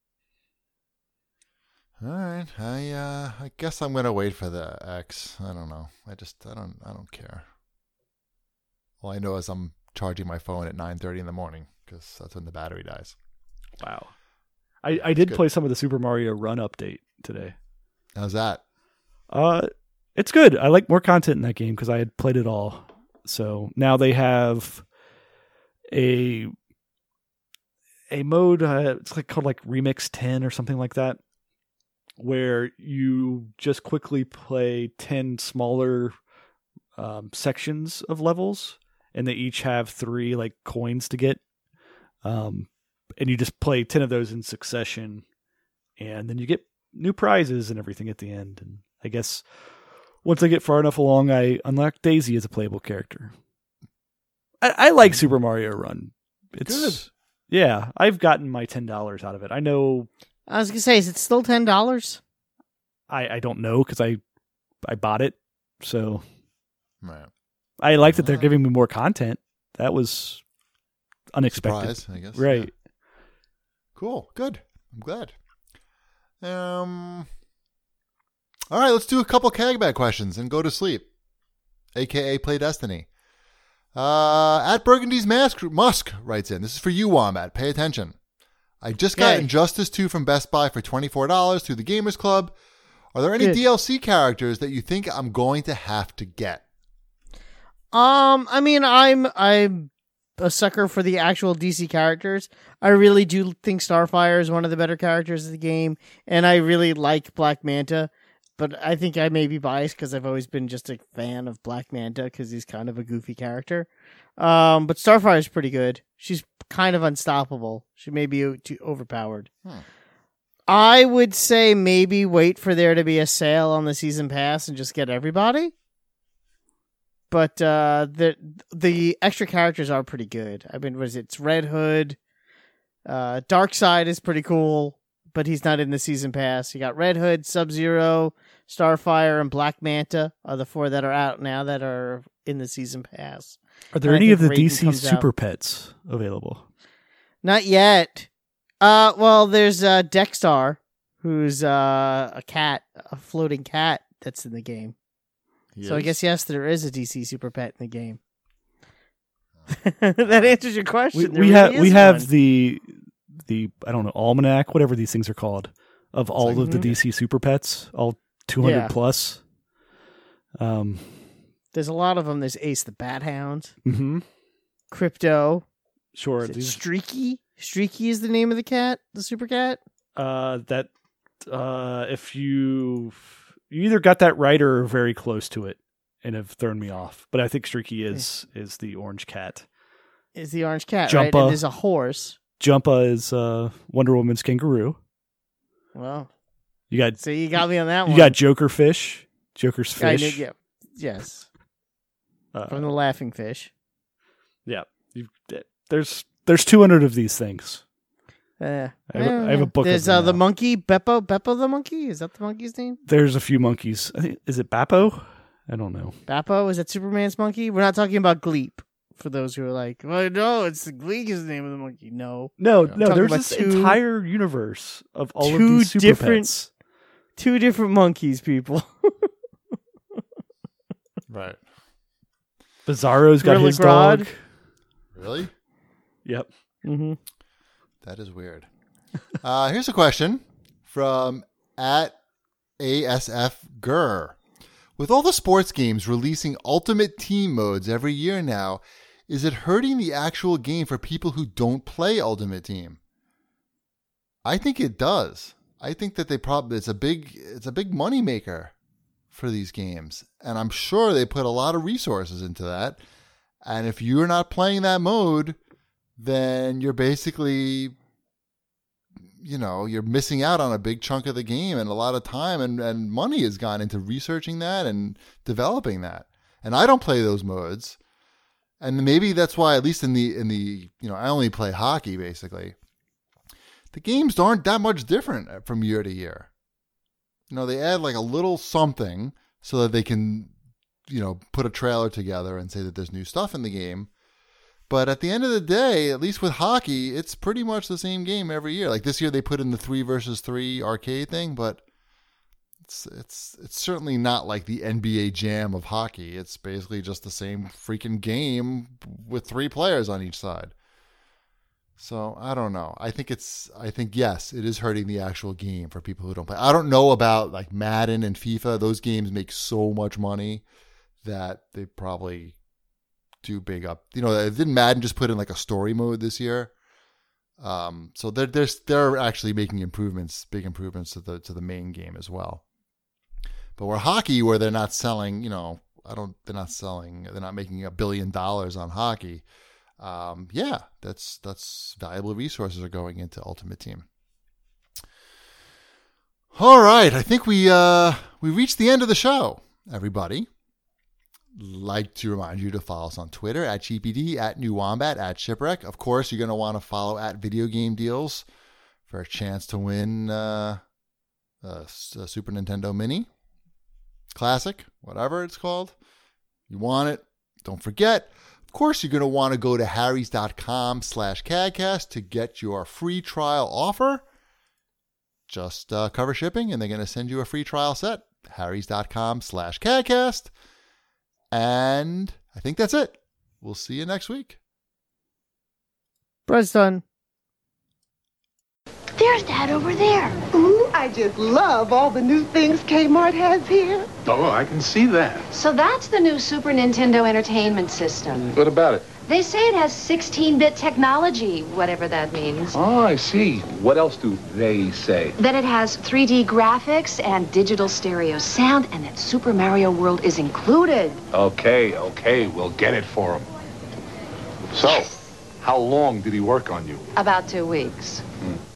All right. I uh, I guess I'm gonna wait for the X. I don't know. I just I don't I don't care. All I know is I'm charging my phone at nine thirty in the morning because that's when the battery dies. wow. I, I did good. play some of the Super Mario Run update today. How's that? Uh, it's good. I like more content in that game because I had played it all. So now they have a a mode. Uh, it's like called like Remix ten or something like that, where you just quickly play ten smaller um, sections of levels, and they each have three like coins to get. Um, and you just play ten of those in succession, and then you get new prizes and everything at the end. And I guess once I get far enough along, I unlock Daisy as a playable character. I, I like Super Mario Run. It's Good. Yeah, I've gotten my ten dollars out of it. I know I was gonna say, is it still ten dollars? I, I don't know because I I bought it, so Right. I like that they're Ah. giving me more content. That was unexpected, Surprise, I guess. right? Yeah. Cool. Good. I'm glad. Um. All right, let's do a couple Cagbag questions and go to sleep, aka play Destiny. Uh, at Burgundy's Mask, Musk writes in. This is for you, Wombat. Pay attention. I just got Okay. Injustice two from Best Buy for twenty-four dollars through the Gamers Club. Are there any Good. D L C characters that you think I'm going to have to get? Um, I mean, I'm I'm a sucker for the actual D C characters. I really do think Starfire is one of the better characters of the game, and I really like Black Manta. But I think I may be biased because I've always been just a fan of Black Manta because he's kind of a goofy character. Um, but Starfire is pretty good. She's kind of unstoppable. She may be o- too overpowered. Hmm. I would say maybe wait for there to be a sale on the season pass and just get everybody. But uh, the the extra characters are pretty good. I mean, what is it? It's Red Hood. Uh, Darkseid is pretty cool, but he's not in the season pass. You got Red Hood, Sub-Zero, Starfire, and Black Manta are the four that are out now that are in the season pass. Are there I any think of the Raiden D C comes out. Super Pets available? Not yet. Uh, well, there's uh, Dexstar, who's uh, a cat, a floating cat that's in the game. So I Yes. guess, yes, there is a D C Super Pet in the game. That answers your question. We, There we really have is we have one. the the I don't know almanac, whatever these things are called, of all like- of the D C Super Pets, all two hundred Yeah. plus. Um. There's a lot of them. There's Ace the Bat Hound, hmm Crypto, Sure. is it These, Streaky. Streaky is the name of the cat, the super cat. uh, that uh, if you you either got that right or very close to it, and have thrown me off. But I think Streaky is is the orange cat. Is the orange cat, right? Jumpa. And there's a horse. Jumpa is uh, Wonder Woman's kangaroo. Well, You got so you got me on that you one. got Joker fish. Joker's I fish. knew- yeah. Yes, Uh, from the laughing fish. yeah. You, there's there's two hundred of these things. Uh, I have a- I have a book of There's them uh, the now. monkey, Beppo. Beppo the monkey? Is that the monkey's name? There's a few monkeys. I think, is it Bappo? I don't know. Bappo? Is that Superman's monkey? We're not talking about Gleep. For those who are like, well, no, it's the Gleek is the name of the monkey. No. No, Yeah. no. Talking There's about this two- entire universe of all of two these super different- pets. Two different monkeys, people. Right. Bizarro's got Gorilla his Grodd. dog. Really? Yep. Mm-hmm. That is weird. Uh, here's a question from at A S F Gurr. With all the sports games releasing ultimate team modes every year now, is it hurting the actual game for people who don't play Ultimate Team? I think it does. I think that they probably it's a big it's a big money maker for these games, and I'm sure they put a lot of resources into that. And if you're not playing that mode, then you're basically, you know, you're missing out on a big chunk of the game, and a lot of time and, and money has gone into researching that and developing that. And I don't play those modes. And maybe that's why, at least in the, in the, you know, I only play hockey basically. The games aren't that much different from year to year. You know, they add like a little something so that they can, you know, put a trailer together and say that there's new stuff in the game. But at the end of the day, at least with hockey, it's pretty much the same game every year. Like this year, they put in the three versus three arcade thing, but it's it's it's certainly not like the N B A Jam of hockey. It's basically just the same freaking game with three players on each side. So I don't know. I think it's. I think yes, it is hurting the actual game for people who don't play. I don't know about like Madden and FIFA. Those games make so much money that they probably do big up. You know, didn't Madden just put in like a story mode this year? Um, so they're they're they're actually making improvements, big improvements to the to the main game as well. But where hockey, where they're not selling, you know, I don't, they're not selling, they're not making a billion dollars on hockey. Um, yeah, that's that's valuable resources are going into Ultimate Team. All right, I think we uh, we reached the end of the show, everybody. Like to remind you to follow us on Twitter at G P D, at New Wombat, at Shipwreck. Of course, you're going to want to follow at Video Game Deals for a chance to win uh, a, a Super Nintendo Mini, Classic, whatever it's called. You want it. Don't forget, of course, you're going to want to go to harrys.com slash cadcast to get your free trial offer. Just uh, cover shipping, and they're going to send you a free trial set. harrys.com slash cadcast. And I think that's it. We'll see you next week. Bread's done. There's Dad over there. Ooh, I just love all the new things Kmart has here. Oh, I can see that. So that's the new Super Nintendo Entertainment System. What about it? They say it has sixteen-bit technology, whatever that means. Oh, I see. What else do they say? That it has three D graphics and digital stereo sound, and that Super Mario World is included. Okay, okay, we'll get it for him. So, how long did he work on you? About two weeks.